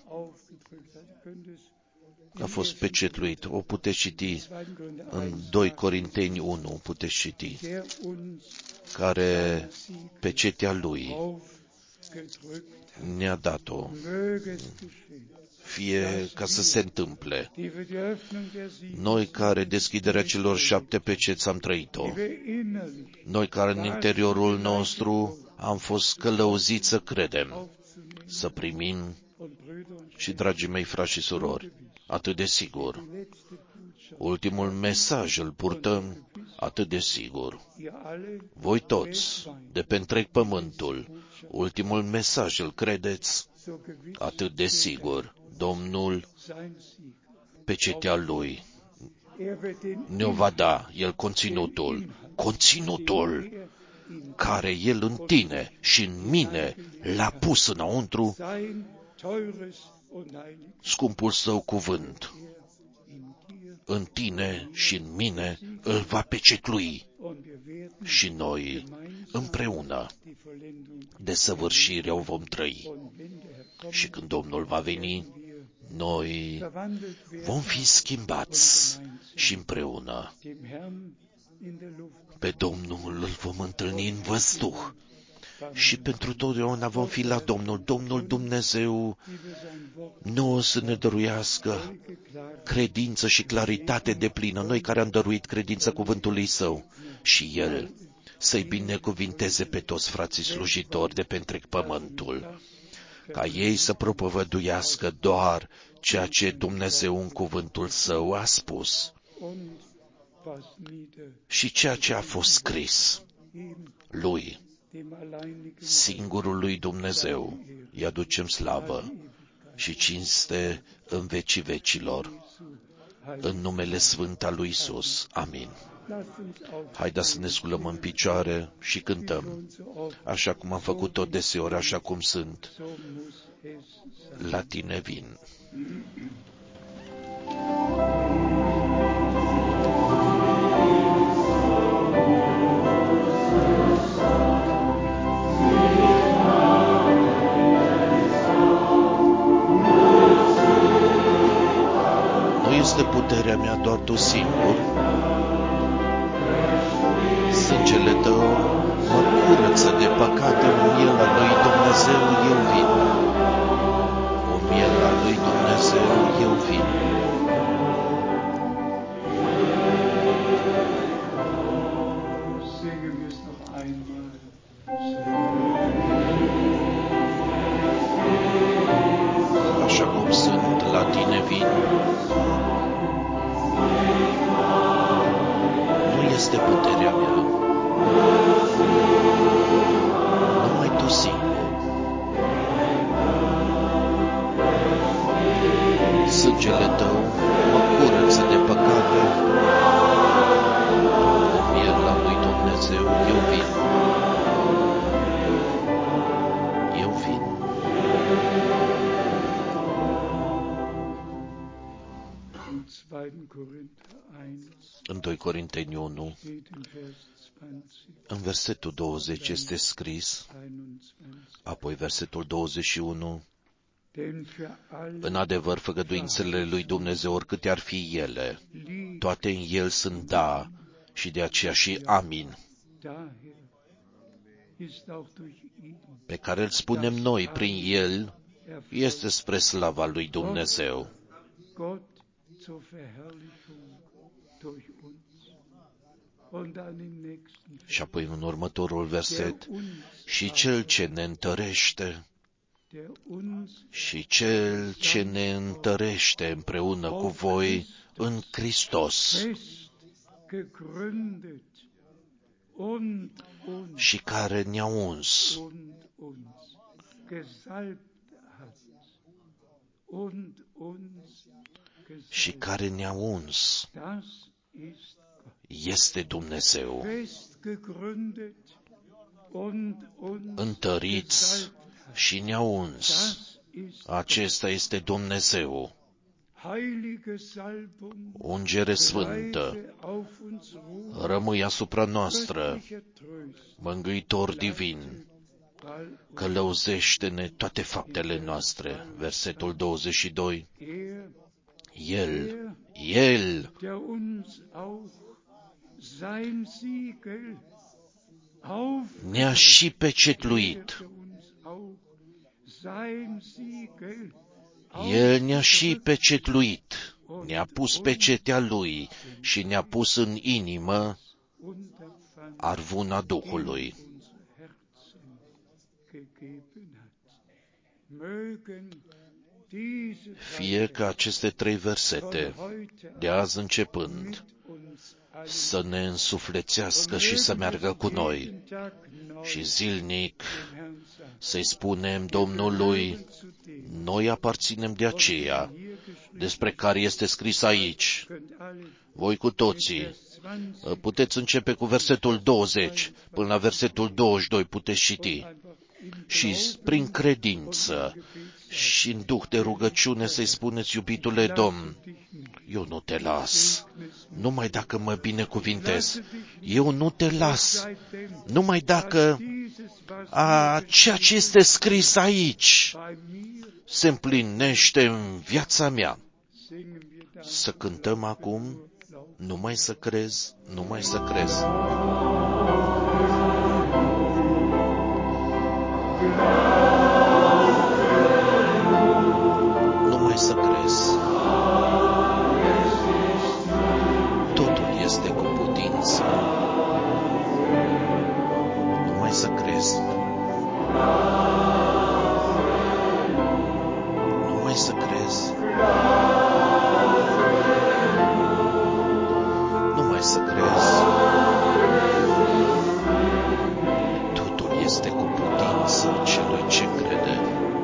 A fost pecetluit. O puteți citi în 2 Corinteni 1, puteți citi, care pecetea lui ne-a dat-o. Fie ca să se întâmple. Noi care deschiderea celor 7 peceți am trăit-o. Noi care în interiorul nostru am fost călăuziți să credem, să primim și, dragii mei frați și surori, atât de sigur. Ultimul mesaj îl purtăm atât de sigur. Voi toți, de pe întreg pământul, ultimul mesaj îl credeți atât de sigur. Domnul, pecetea lui, ne-o va da, el conținutul care el în tine și în mine l-a pus înăuntru, scumpul său cuvânt, în tine și în mine îl va pecetlui și noi împreună desăvârșirea o vom trăi. Și când Domnul va veni, noi vom fi schimbați și împreună pe Domnul îl vom întâlni în văzduh și pentru totdeauna vom fi la Domnul. Domnul Dumnezeu nu o să ne dăruiască credință și claritate deplină, noi care am dăruit credință cuvântului Său, și El să-i binecuvinteze pe toți frații slujitori de pe întreg pământul, ca ei să propovăduiască doar ceea ce Dumnezeu în cuvântul Său a spus și ceea ce a fost scris Lui, singurul lui Dumnezeu, îi aducem slavă și cinste în vecii vecilor, în numele sfânt al lui Iisus. Amin. Haideți să ne sculăm în picioare și cântăm, așa cum am făcut-o deseori, așa cum sunt. La tine vin. Nu este puterea mea, doar Tu singur. Sângele Tău mă curăță de păcate, o miel a lui Dumnezeu eu vin. O miel a lui Dumnezeu eu vin. Așa cum sunt, la Tine vin. Nu este puterea mea. Numai Tu singur. Sângele Tău mă curăță de păcate. O miel la lui Dumnezeu eu vin. Eu vin. În 2 Corinteni 1, în versetul 20 este scris, apoi versetul 21, în adevăr, făgăduințele lui Dumnezeu, oricâte ar fi ele, toate în El sunt da și de aceea și amin, pe care îl spunem noi prin El, este spre slava lui Dumnezeu. Și apoi în următorul verset, și Cel ce ne întărește, și Cel ce ne întărește împreună cu voi în Hristos și care ne-a uns și care ne-a uns este Dumnezeu. Întăriți și ne-a uns. Acesta este Dumnezeu. ungere sfântă, rămâi asupra noastră, mângâitor divin, călăuzește-ne toate faptele noastre. Versetul 22. El ne-a și pecetluit. El ne-a și pecetluit, ne-a pus pecetea Lui și ne-a pus în inimă arvuna Duhului. Fie ca aceste 3 versete, de azi începând, să ne însuflețească și să meargă cu noi și zilnic să-i spunem Domnului, noi aparținem de aceea despre care este scris aici. Voi cu toții puteți începe cu versetul 20 până la versetul 22, puteți citi. Și prin credință și în duh de rugăciune să-i spuneți, iubitule Domn, eu nu te las, numai dacă mă binecuvintez. Eu nu te las, numai dacă ceea ce este scris aici se împlinește în viața mea. Să cântăm acum, numai să crezi, numai să crezi. Numai să crezi. Totul este cu putință. Numai să crezi. Numai să crezi. Numai să crezi. Totul este cu putință celui ce crede.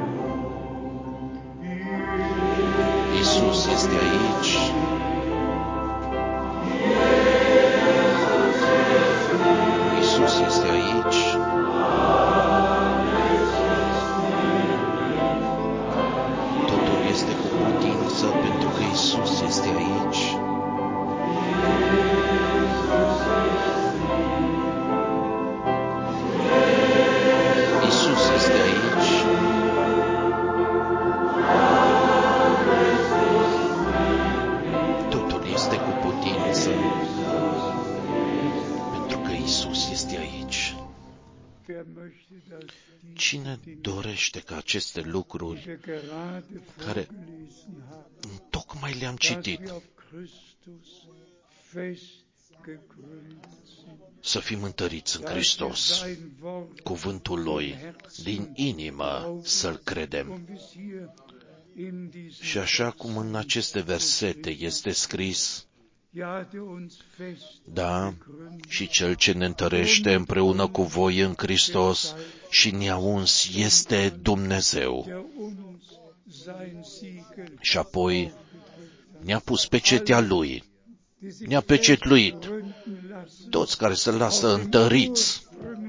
Iisus este aici. Iisus este aici. Totul este cu putință pentru că Iisus este aici. Iisus este aici. Totul este cu putință pentru că Iisus este aici. Cine dorește ca aceste lucruri care tocmai le-am citit să fim întăriți în Hristos, cuvântul Lui, din inimă să-L credem. Și așa cum în aceste versete este scris, da, și Cel ce ne întărește împreună cu voi în Hristos și ne-a uns este Dumnezeu. Și apoi ne-a pus pecetea Lui, ne-a pecetluit. Toți care se lasă întăriți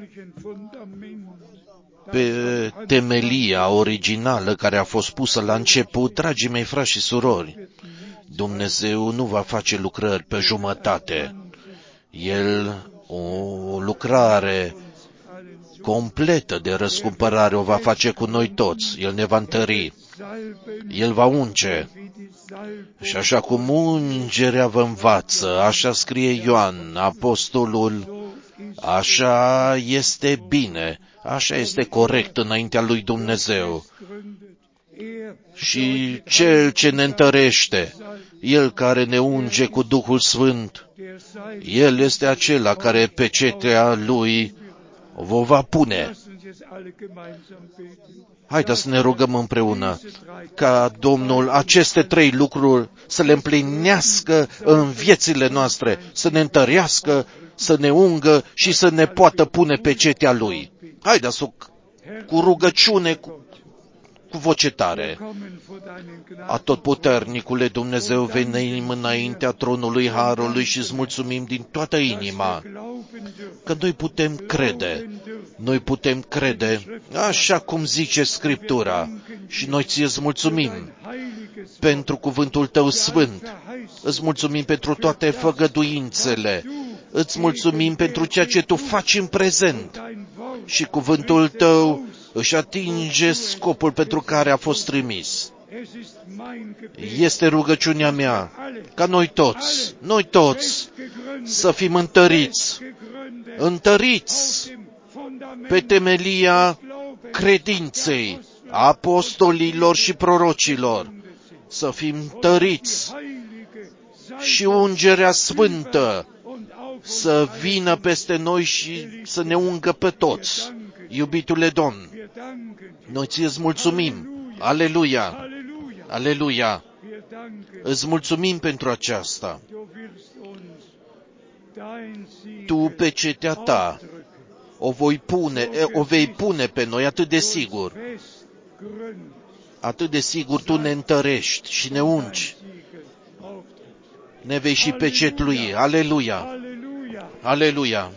pe temelia originală care a fost pusă la început, dragii mei frați și surori, Dumnezeu nu va face lucrări pe jumătate. El, o lucrare completă de răscumpărare o va face cu noi toți. El ne va întări. El va unge. Și așa cum ungerea vă învață, așa scrie Ioan, apostolul, așa este bine, așa este corect înaintea lui Dumnezeu. Și Cel ce ne întărește, El care ne unge cu Duhul Sfânt, El este acela care pecetea Lui o va pune. Haideți să ne rugăm împreună ca Domnul aceste 3 lucruri să le împlinească în viețile noastre, să ne întărească, să ne ungă și să ne poată pune pecetea Lui. Haideți cu rugăciune, cu voce tare. Atotputernicule Dumnezeu, venim înaintea tronului Harului și îți mulțumim din toată inima că noi putem crede așa cum zice Scriptura și noi ție îți mulțumim pentru cuvântul Tău sfânt. Îți mulțumim pentru toate făgăduințele. Îți mulțumim pentru ceea ce Tu faci în prezent. Și cuvântul Tău își atinge scopul pentru care a fost trimis. Este rugăciunea mea ca noi toți să fim întăriți pe temelia credinței apostolilor și prorocilor, să fim tăriți și ungerea sfântă să vină peste noi și să ne ungă pe toți. Iubitule Domn, noi Ție-ți mulțumim. Aleluia! Aleluia! Îți mulțumim pentru aceasta. Tu pe cetea Ta o vei pune pe noi atât de sigur. Atât de sigur Tu ne întărești și ne ungi. Ne vei și pecetlui. Aleluia! Aleluia!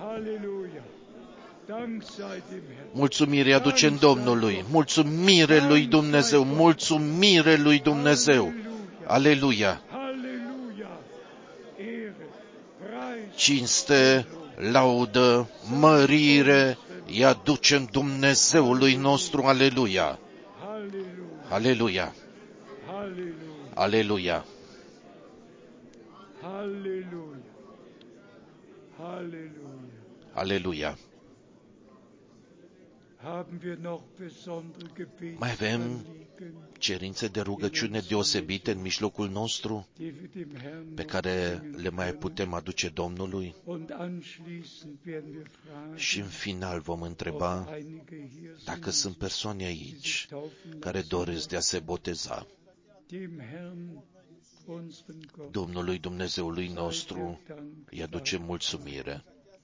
Mulțumire aducem Domnului. Mulțumire lui Dumnezeu. Mulțumire lui Dumnezeu. Aleluia! Cinste, laudă, mărire îi aducem Dumnezeului nostru. Aleluia! Aleluia! Aleluia! Aleluia! Mai avem cerințe de rugăciune deosebite în mijlocul nostru pe care le mai putem aduce Domnului? Și în final vom întreba dacă sunt persoane aici care doresc de a se boteza. Domnului Dumnezeului nostru îi aducem mulțumire.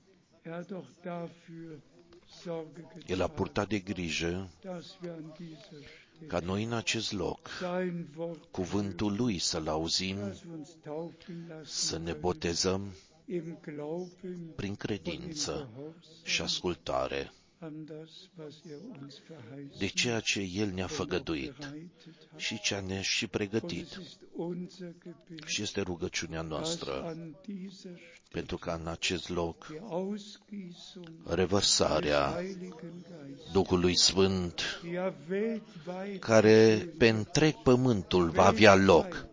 El a purtat de grijă ca noi în acest loc cuvântul Lui să-L auzim, să ne botezăm prin credință și ascultare de ceea ce El ne-a făgăduit și ce ne-a și pregătit. Și este rugăciunea noastră, pentru ca în acest loc revărsarea Duhului Sfânt, care pe întreg pământul va avea loc,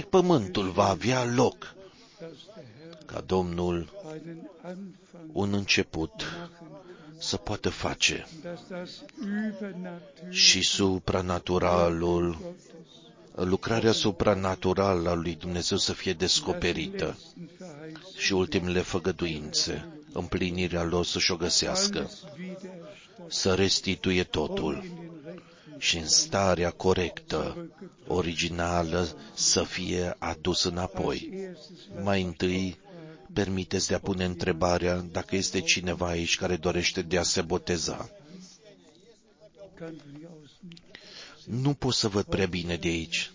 ca Domnul un început să poată face și lucrarea supranaturală a lui Dumnezeu să fie descoperită și ultimele făgăduințe, împlinirea lor să-și o găsească, să restituie totul și în starea corectă, originală, să fie adus înapoi. Mai întâi, permiteți de a pune întrebarea dacă este cineva aici care dorește de a se boteza. Nu pot să văd prea bine de aici.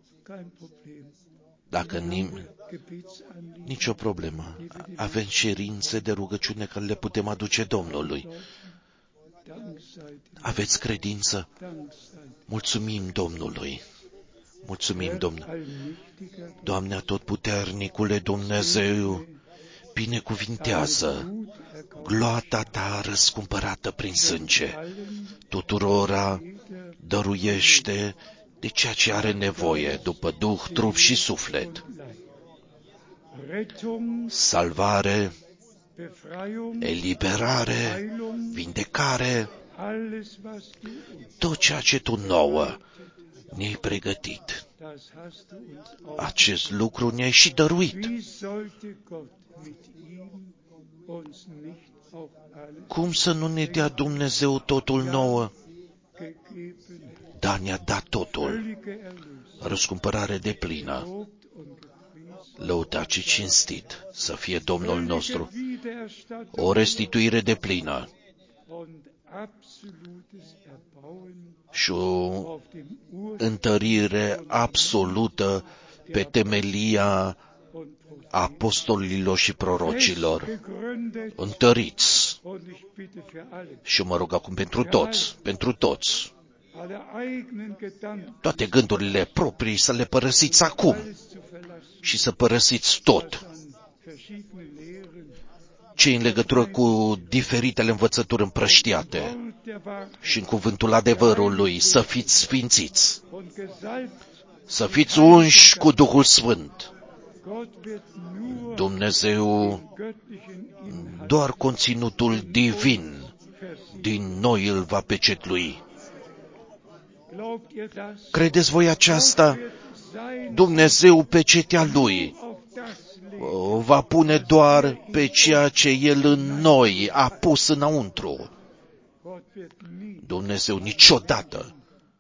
Dacă nicio problemă. Avem cerințe de rugăciune care le putem aduce Domnului. Aveți credință? Mulțumim Domnului. Mulțumim Domnului. Doamne Atotputernicule Dumnezeu, binecuvintează gloata Ta răscumpărată prin sânge. Tuturora dăruiește de ceea ce are nevoie după Duh, trup și suflet. Salvare, eliberare, vindecare, tot ceea ce Tu nouă ne-ai pregătit. Acest lucru ne-ai și dăruit. Cum să nu ne dea Dumnezeu totul nouă? Dar ne-a dat totul. Răscumpărare deplină. Lăudat și cinstit să fie Domnul nostru. O restituire deplină. Și o întărire absolută pe temelia apostolilor și prorocilor. Întăriți. Și mă rog acum pentru toți. toate gândurile proprii să le părăsiți acum și să părăsiți tot ce în legătură cu diferitele învățături împrăștiate și în cuvântul adevărului să fiți sfințiți, să fiți unși cu Duhul Sfânt. Dumnezeu doar conținutul divin din noi îl va pecetlui. Credeți voi aceasta? Dumnezeu pecetea Lui o va pune doar pe ceea ce El în noi a pus înăuntru. Dumnezeu niciodată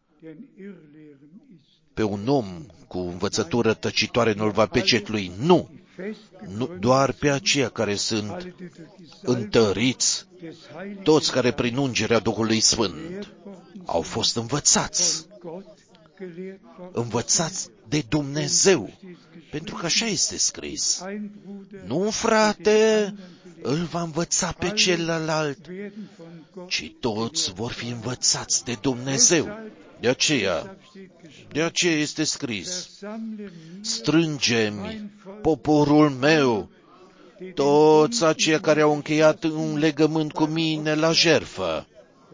pe un om cu învățătură tăcitoare nu-l va pecetlui. Nu, doar pe aceia care sunt întăriți, toți care prin ungerea Duhului Sfânt au fost învățați de Dumnezeu, pentru că așa este scris. Nu un frate îl va învăța pe celălalt, ci toți vor fi învățați de Dumnezeu. De aceea este scris: strânge-mi poporul meu, toți aceia care au încheiat un legământ cu mine la jertfă.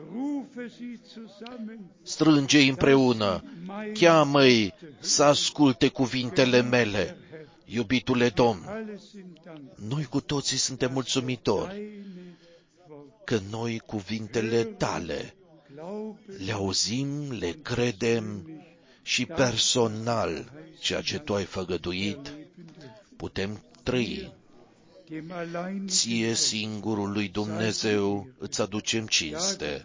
Strânge-i împreună, cheamă-i să asculte cuvintele mele. Iubitule Domn, noi cu toții suntem mulțumitori că noi cuvintele tale le auzim, le credem și personal ceea ce tu ai făgăduit putem trăi. Ție singurului Dumnezeu îți aducem cinste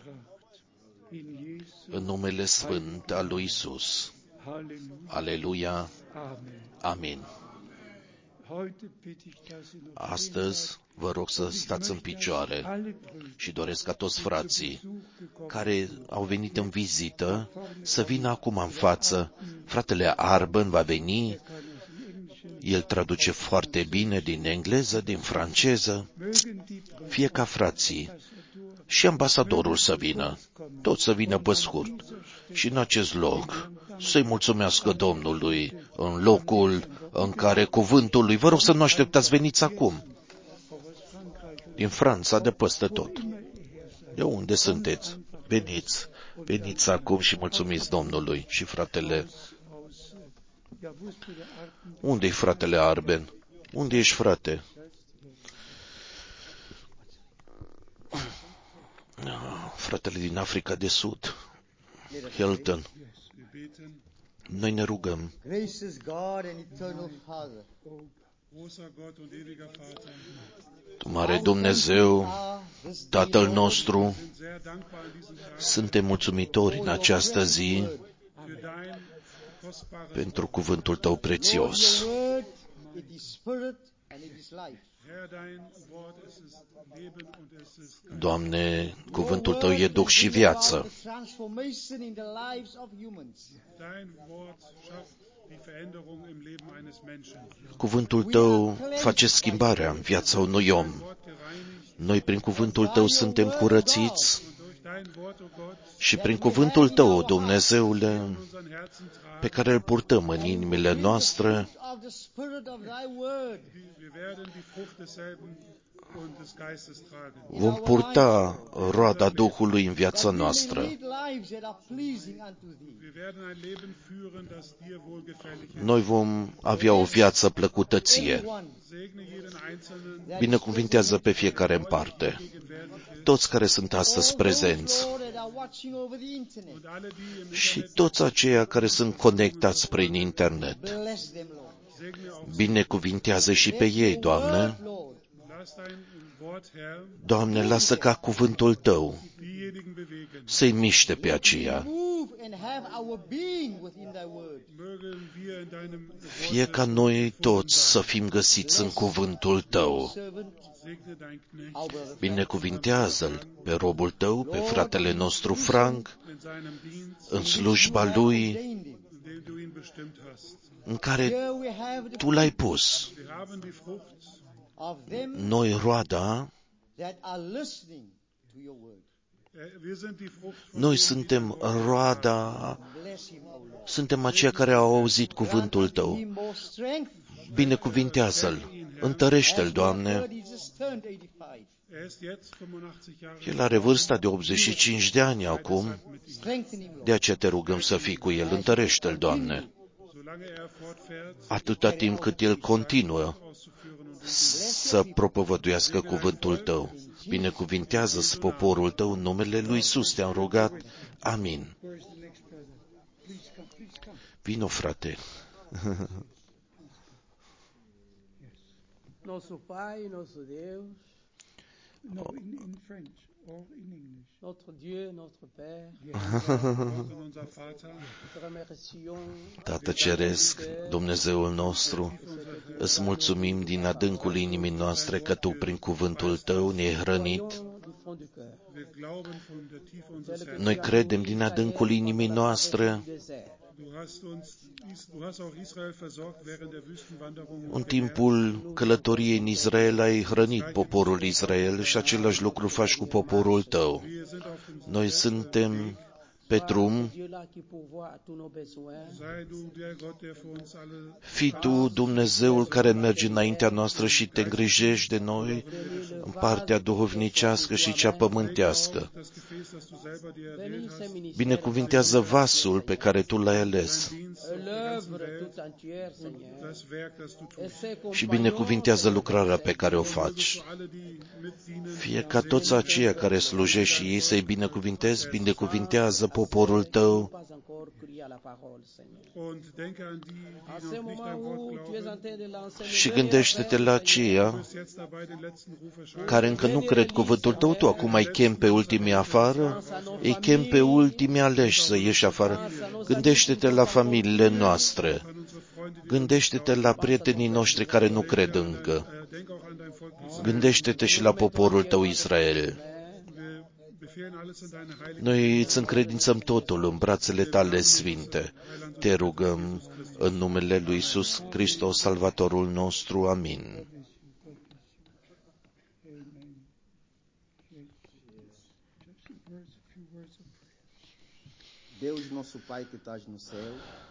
în numele sfânt al lui Isus. Aleluia. Amin. Astăzi vă rog să stați în picioare și doresc ca toți frații care au venit în vizită să vină acum în față. Fratele Arben va veni, el traduce foarte bine din engleză, din franceză. Fie ca frații și ambasadorul să vină, toți să vină pe scurt. Și în acest loc să-i mulțumească Domnului în locul în care cuvântul lui. Vă rog să nu așteptați, veniți acum. Din Franța, de peste tot. De unde sunteți? Veniți acum și mulțumiți Domnului. Și fratele... Unde-i fratele Arben? Unde ești, frate? Fratele din Africa de Sud, Hilton. Noi ne rugăm. Mare Dumnezeu, Tatăl nostru, suntem mulțumitori în această zi pentru cuvântul Tău prețios. Doamne, cuvântul Tău e duh și viață. Cuvântul Tău face schimbarea în viața unui om. Noi prin cuvântul Tău suntem curățiți și prin cuvântul Tău, Dumnezeule, pe care îl purtăm în inimile noastre, vom purta roada Duhului în viața noastră. Noi vom avea o viață plăcută Ție. Binecuvintează pe fiecare în parte. Toți care sunt astăzi prezenți și toți aceia care sunt conectați prin internet. Binecuvintează și pe ei, Doamne. Doamne, lasă ca cuvântul Tău să-i miște pe aceia. Fie ca noi toți să fim găsiți în cuvântul Tău. Binecuvintează-l pe robul Tău, pe fratele nostru Frank, în slujba lui, în care Tu l-ai pus. Noi roada Noi suntem roada, suntem aceia care au auzit cuvântul Tău. Binecuvintează-L, întărește-L, Doamne. El are vârsta de 85 de ani acum, de aceea Te rugăm să fii cu El, întărește-L, Doamne. Atâta timp cât El continuă să propovăduiască cuvântul Tău. Binecuvintează-ți poporul Tău în numele Lui Iisus, Te-am rugat. Amin. Vino, frate. Nosso Pai, nosso Deus, notre Dieu, notre Père, Tată Ceresc, Dumnezeul nostru, îți mulțumim din adâncul inimii noastre că Tu, prin cuvântul Tău, ne-ai hrănit. Noi credem din adâncul inimii noastre. În timpul călătoriei în Israel ai hrănit poporul Israel și același lucru faci cu poporul Tău. Noi suntem pe drum. Fii Tu Dumnezeul care merge înaintea noastră și Te îngrijești de noi în partea duhovnicească și cea pământească. Binecuvintează vasul pe care Tu l-ai ales și binecuvintează lucrarea pe care o faci. Fie ca toți aceia care slujești și ei să-i binecuvintezi, binecuvintează poporul Tău. Și gândește-te la aceia care încă nu cred cuvântul Tău, Tu acum îi chem pe ultimii afară, îi chem pe ultimii aleși să ieși afară. Gândește-te la familiile noastre, gândește-te la prietenii noștri care nu cred încă, gândește-te și la poporul Tău Israel. Noi îți încredințăm totul în brațele Tale sfinte. Te rugăm în numele Lui Iisus Hristos, Salvatorul nostru. Amin. Deus nosso Pai que estás no céu.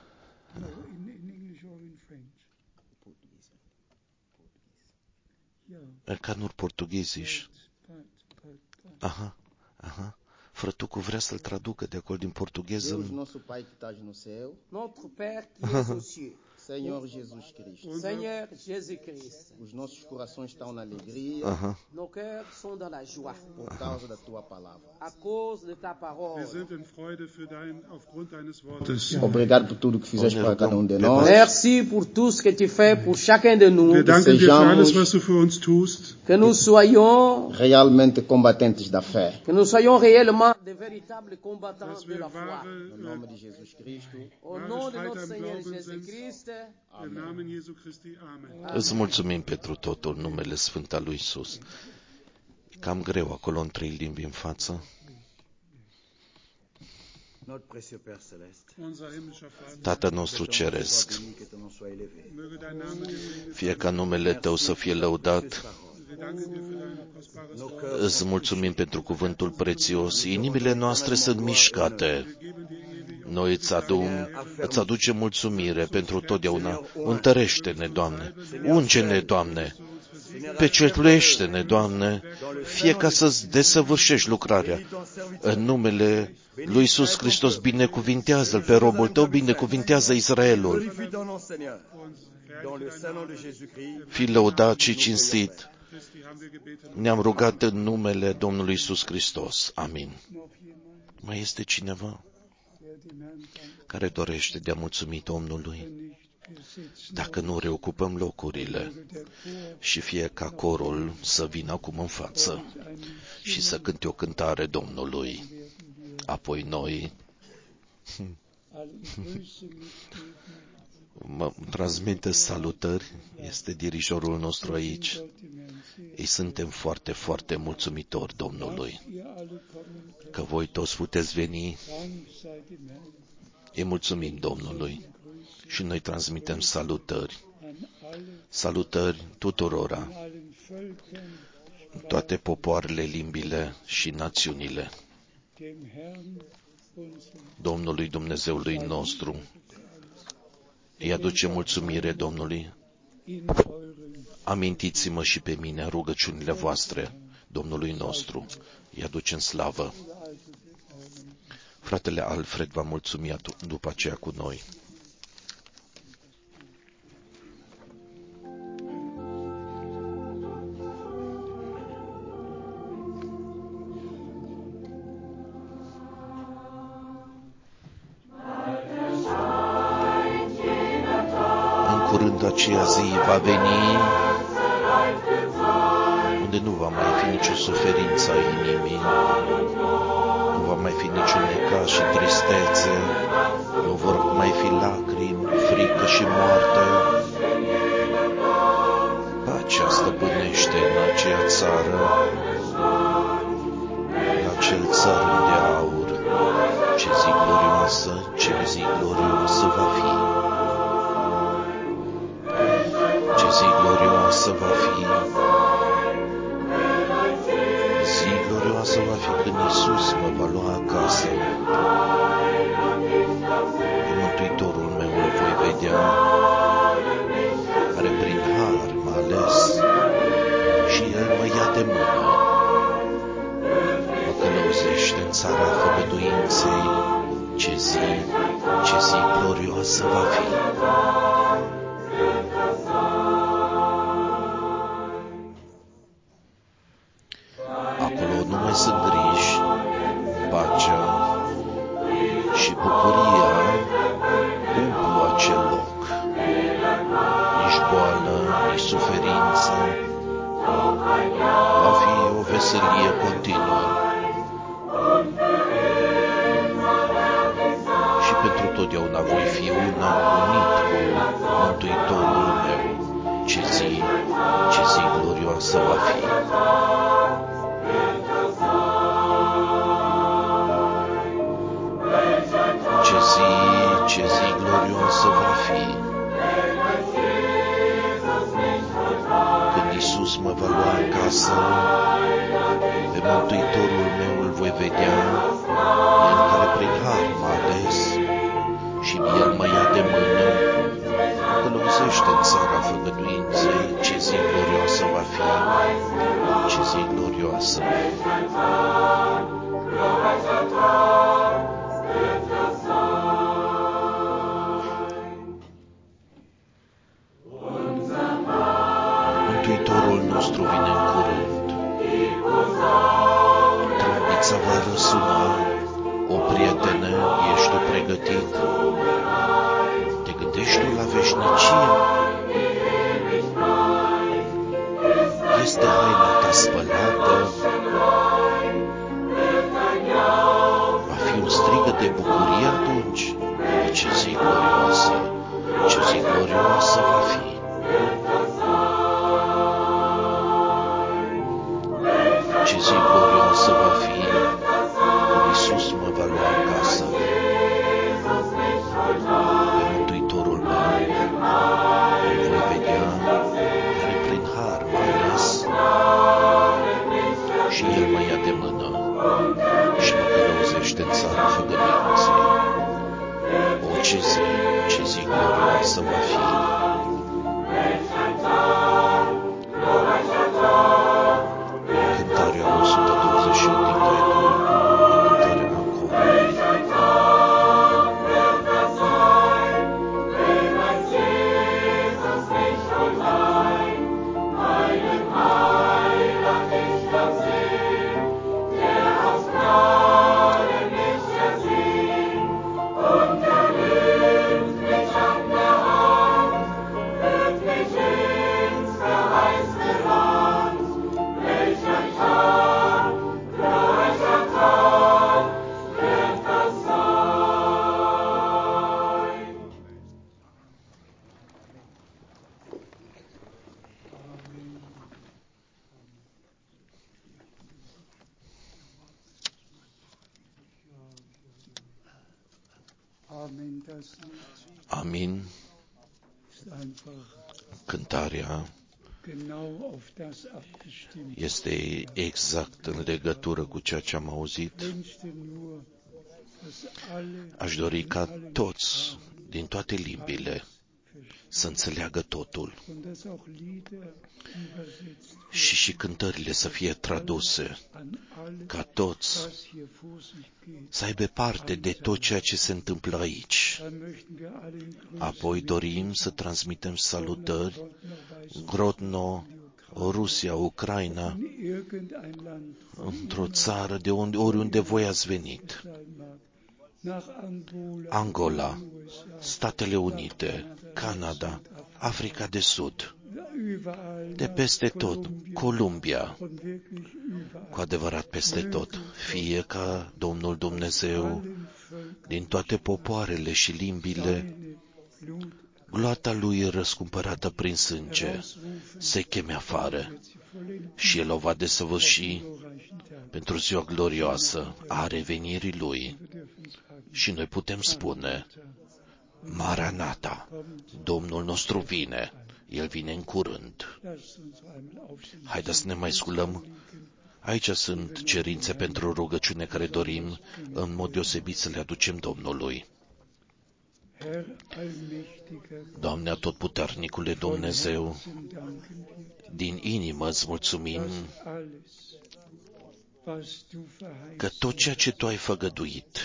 Canul portugheziș. Aha. Frătucul vrea să-l traducă de acolo din portugheză. Deus nosso Pai que estás no céu. notre Père qui est aux cieux. Senhor Jesus Cristo. Seigneur Jésus-Christ, Os nossos corações estão na alegria nos cœurs sont dans la joie por causa da tua palavra. à cause de ta parole. Wir sind in Freude aufgrund deines Wortes. Obrigado por tudo que fizeste para cada de nós. Merci pour tout ce que tu fais pour chacun de nous. Wir danken dir für alles, was du für uns tust. Que nous soyons Realmente combatentes da fé. Que nous soyons réellement de véritables combattants de la foi. No nome de Jesus Cristo. Au nom de notre Seigneur Jésus-Christ. Im Namen Jesu Christi. Amen. Îți mulțumim pentru totul, numele Sfânt al lui Iisus. Cam greu acolo în 3 limbi în față. Tată nostru ceresc, fie ca numele Tău să fie lăudat. Îți mulțumim pentru cuvântul prețios. Inimile noastre sunt mișcate. Noi îți aducem mulțumire pentru totdeauna. Întărește-ne, Doamne. Unge-ne, Doamne. Pecetuiește-ne, Doamne, fie ca să-ți desăvârșești lucrarea. În numele lui Iisus Hristos, binecuvintează-L pe robul Tău, binecuvintează Israelul. Fii lăudat și cinstit. Ne-am rugat în numele Domnului Iisus Hristos. Amin. Mai este cineva care dorește de a mulțumi Domnului? Dacă nu reocupăm locurile și fie ca corul să vină acum în față și să cânte o cântare Domnului, apoi noi mă transmite salutări, este dirijorul nostru aici. Îi suntem foarte, foarte mulțumitori Domnului că voi toți puteți veni. Îi mulțumim Domnului și noi transmitem salutări. Salutări tuturora, toate popoarele, limbile și națiunile. Domnului Dumnezeului nostru. Îi aduce mulțumire Domnului. Amintiți-mă și pe mine în rugăciunile voastre, Domnului nostru. Îi aducem slavă. Fratele Alfred va mulțumi după aceea cu noi. Aceea zi va veni unde nu va mai fi nicio suferință a inimii, nu va mai fi niciun necaz și tristețe, nu vor mai fi lacrimi, frică și moarte. Pacea stăpânește în aceea țară, la acel țărm de aur. Ce zi glorioasă, ce zi glorioasă va fi. Zi glorioasă va fi, zi glorioasă va fi când Iisus mă va lua acasă. Pe Mântuitorul meu îl voi vedea, care prin har m-a ales și El mă ia de mână, mă călăuzește în țara făgăduinței. Ce zi glorioasă va fi. Nu mai sunt griji, pacea și bucuria umplu acel loc. Nici boală, nici suferință, va fi o veselie continuă. Și pentru totdeauna voi fi unit cu Mântuitorul meu. Ce zi glorioasă va fi. Ce zi glorioasă va fi, când Iisus mă va lua acasă, pe Mântuitorul meu îl voi vedea, El care prin har m-a ales și El mă ia de mână, călăuzește în țara făgăduinței. Ce zi glorioasă va fi, ce zi glorioasă. Mântuitorul nostru vine în curând. Trâmbița va răsuna. O prietene, ești tu pregătit? Te gândești tu la veșnicie? Este haina ta spălată? Va fi un strigăt de bucurie atunci? Ce zi glorioasă, ce zi glorioasă va fi. Ce zi glorioasă va fi când Iisus mă va lua acasă. Pe Mântuitorul meu îl voi vedea, care prin har m-a ales și El mă ia de mână și mă călăuzește în țara făgăduinței. O, ce zi glorioasă va fi. Cântarea 128 din Cretul, cântarea Ancorului. Amin. Cântarea este exact în legătură cu ceea ce am auzit. Aș dori ca toți, din toate limbile, să înțeleagă totul și cântările să fie traduse, ca toți să aibă parte de tot ceea ce se întâmplă aici. Apoi dorim să transmitem salutări Grodno, Rusia, Ucraina, într-o țară de oriunde voi ați venit. Angola, Statele Unite, Canada, Africa de Sud, de peste tot, Columbia, cu adevărat peste tot, fie ca Domnul Dumnezeu, din toate popoarele și limbile, gloata Lui răscumpărată prin sânge, se cheme afară și El o va desăvârși pentru ziua glorioasă a revenirii Lui. Și noi putem spune, Maranata, Domnul nostru vine, El vine în curând. Haideți să ne mai sculăm. Aici sunt cerințe pentru rugăciune care dorim în mod deosebit să le aducem Domnului. Doamne Atotputernicule Dumnezeu, din inimă îți mulțumim că tot ceea ce Tu ai făgăduit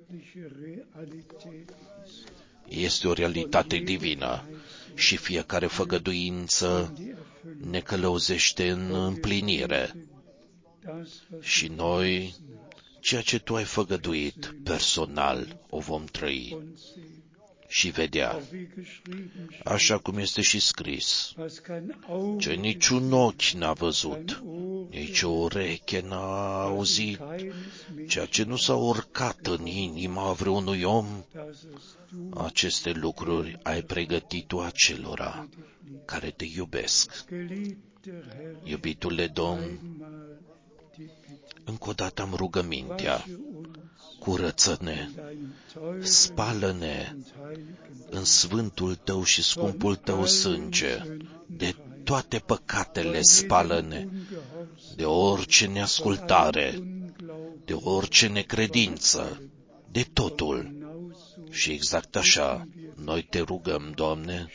este o realitate divină și fiecare făgăduință ne călăuzește în împlinire. Și noi, ceea ce Tu ai făgăduit personal, o vom trăi și vedea, așa cum este și scris, ce niciun ochi n-a văzut, nici o ureche n-a auzit, ceea ce nu s-a urcat în inima vreunui om, aceste lucruri ai pregătit Tu acelora care Te iubesc. Iubitule Domn, încă o dată am rugămintea, curăță-ne, spală-ne în sfântul Tău și scumpul Tău sânge, de toate păcatele spală-ne, de orice neascultare, de orice necredință, de totul. Și exact așa, noi Te rugăm, Doamne,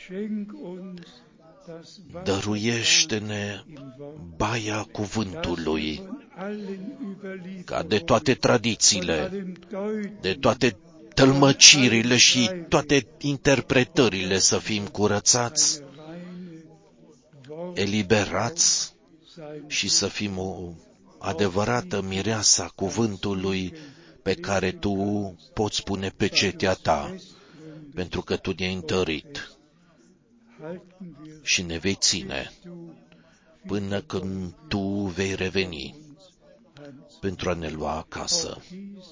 dăruiește-ne baia cuvântului, ca de toate tradițiile, de toate tălmăcirile și toate interpretările să fim curățați, eliberați și să fim o adevărată mireasă a cuvântului pe care Tu poți pune pecetea Ta, pentru că Tu ne-ai întărit și ne vei ține până când Tu vei reveni pentru a ne lua acasă.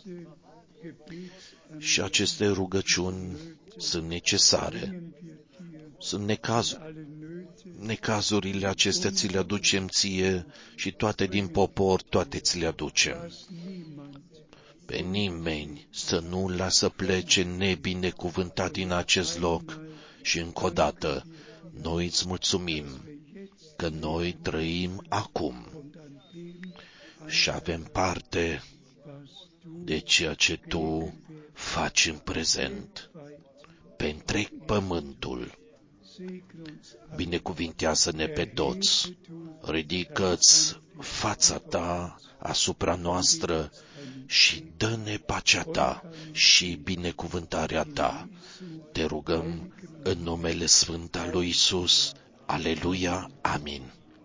Și aceste rugăciuni sunt necesare. Sunt necazurile acestea ți le aducem Ție și toate din popor, toate ți le aducem. Pe nimeni să nu lasă plece nebinecuvântat din acest loc și încă o dată noi îți mulțumim că noi trăim acum și avem parte de ceea ce Tu faci în prezent pe întreg pământul. Binecuvintează-ne pe toți, ridică-ți fața Ta asupra noastră și dă-ne pacea Ta și binecuvântarea Ta. Te rugăm în numele Sfânt al lui Iisus. Aleluia, amin.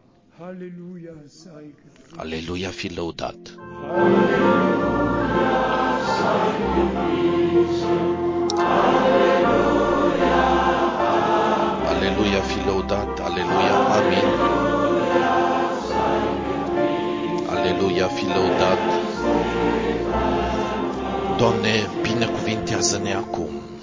Aleluia, fi lăudat. Aleluia, fi lăudat. Aleluia, amin. Aleluia, fi lăudat. Doamne, binecuvintează-ne acum.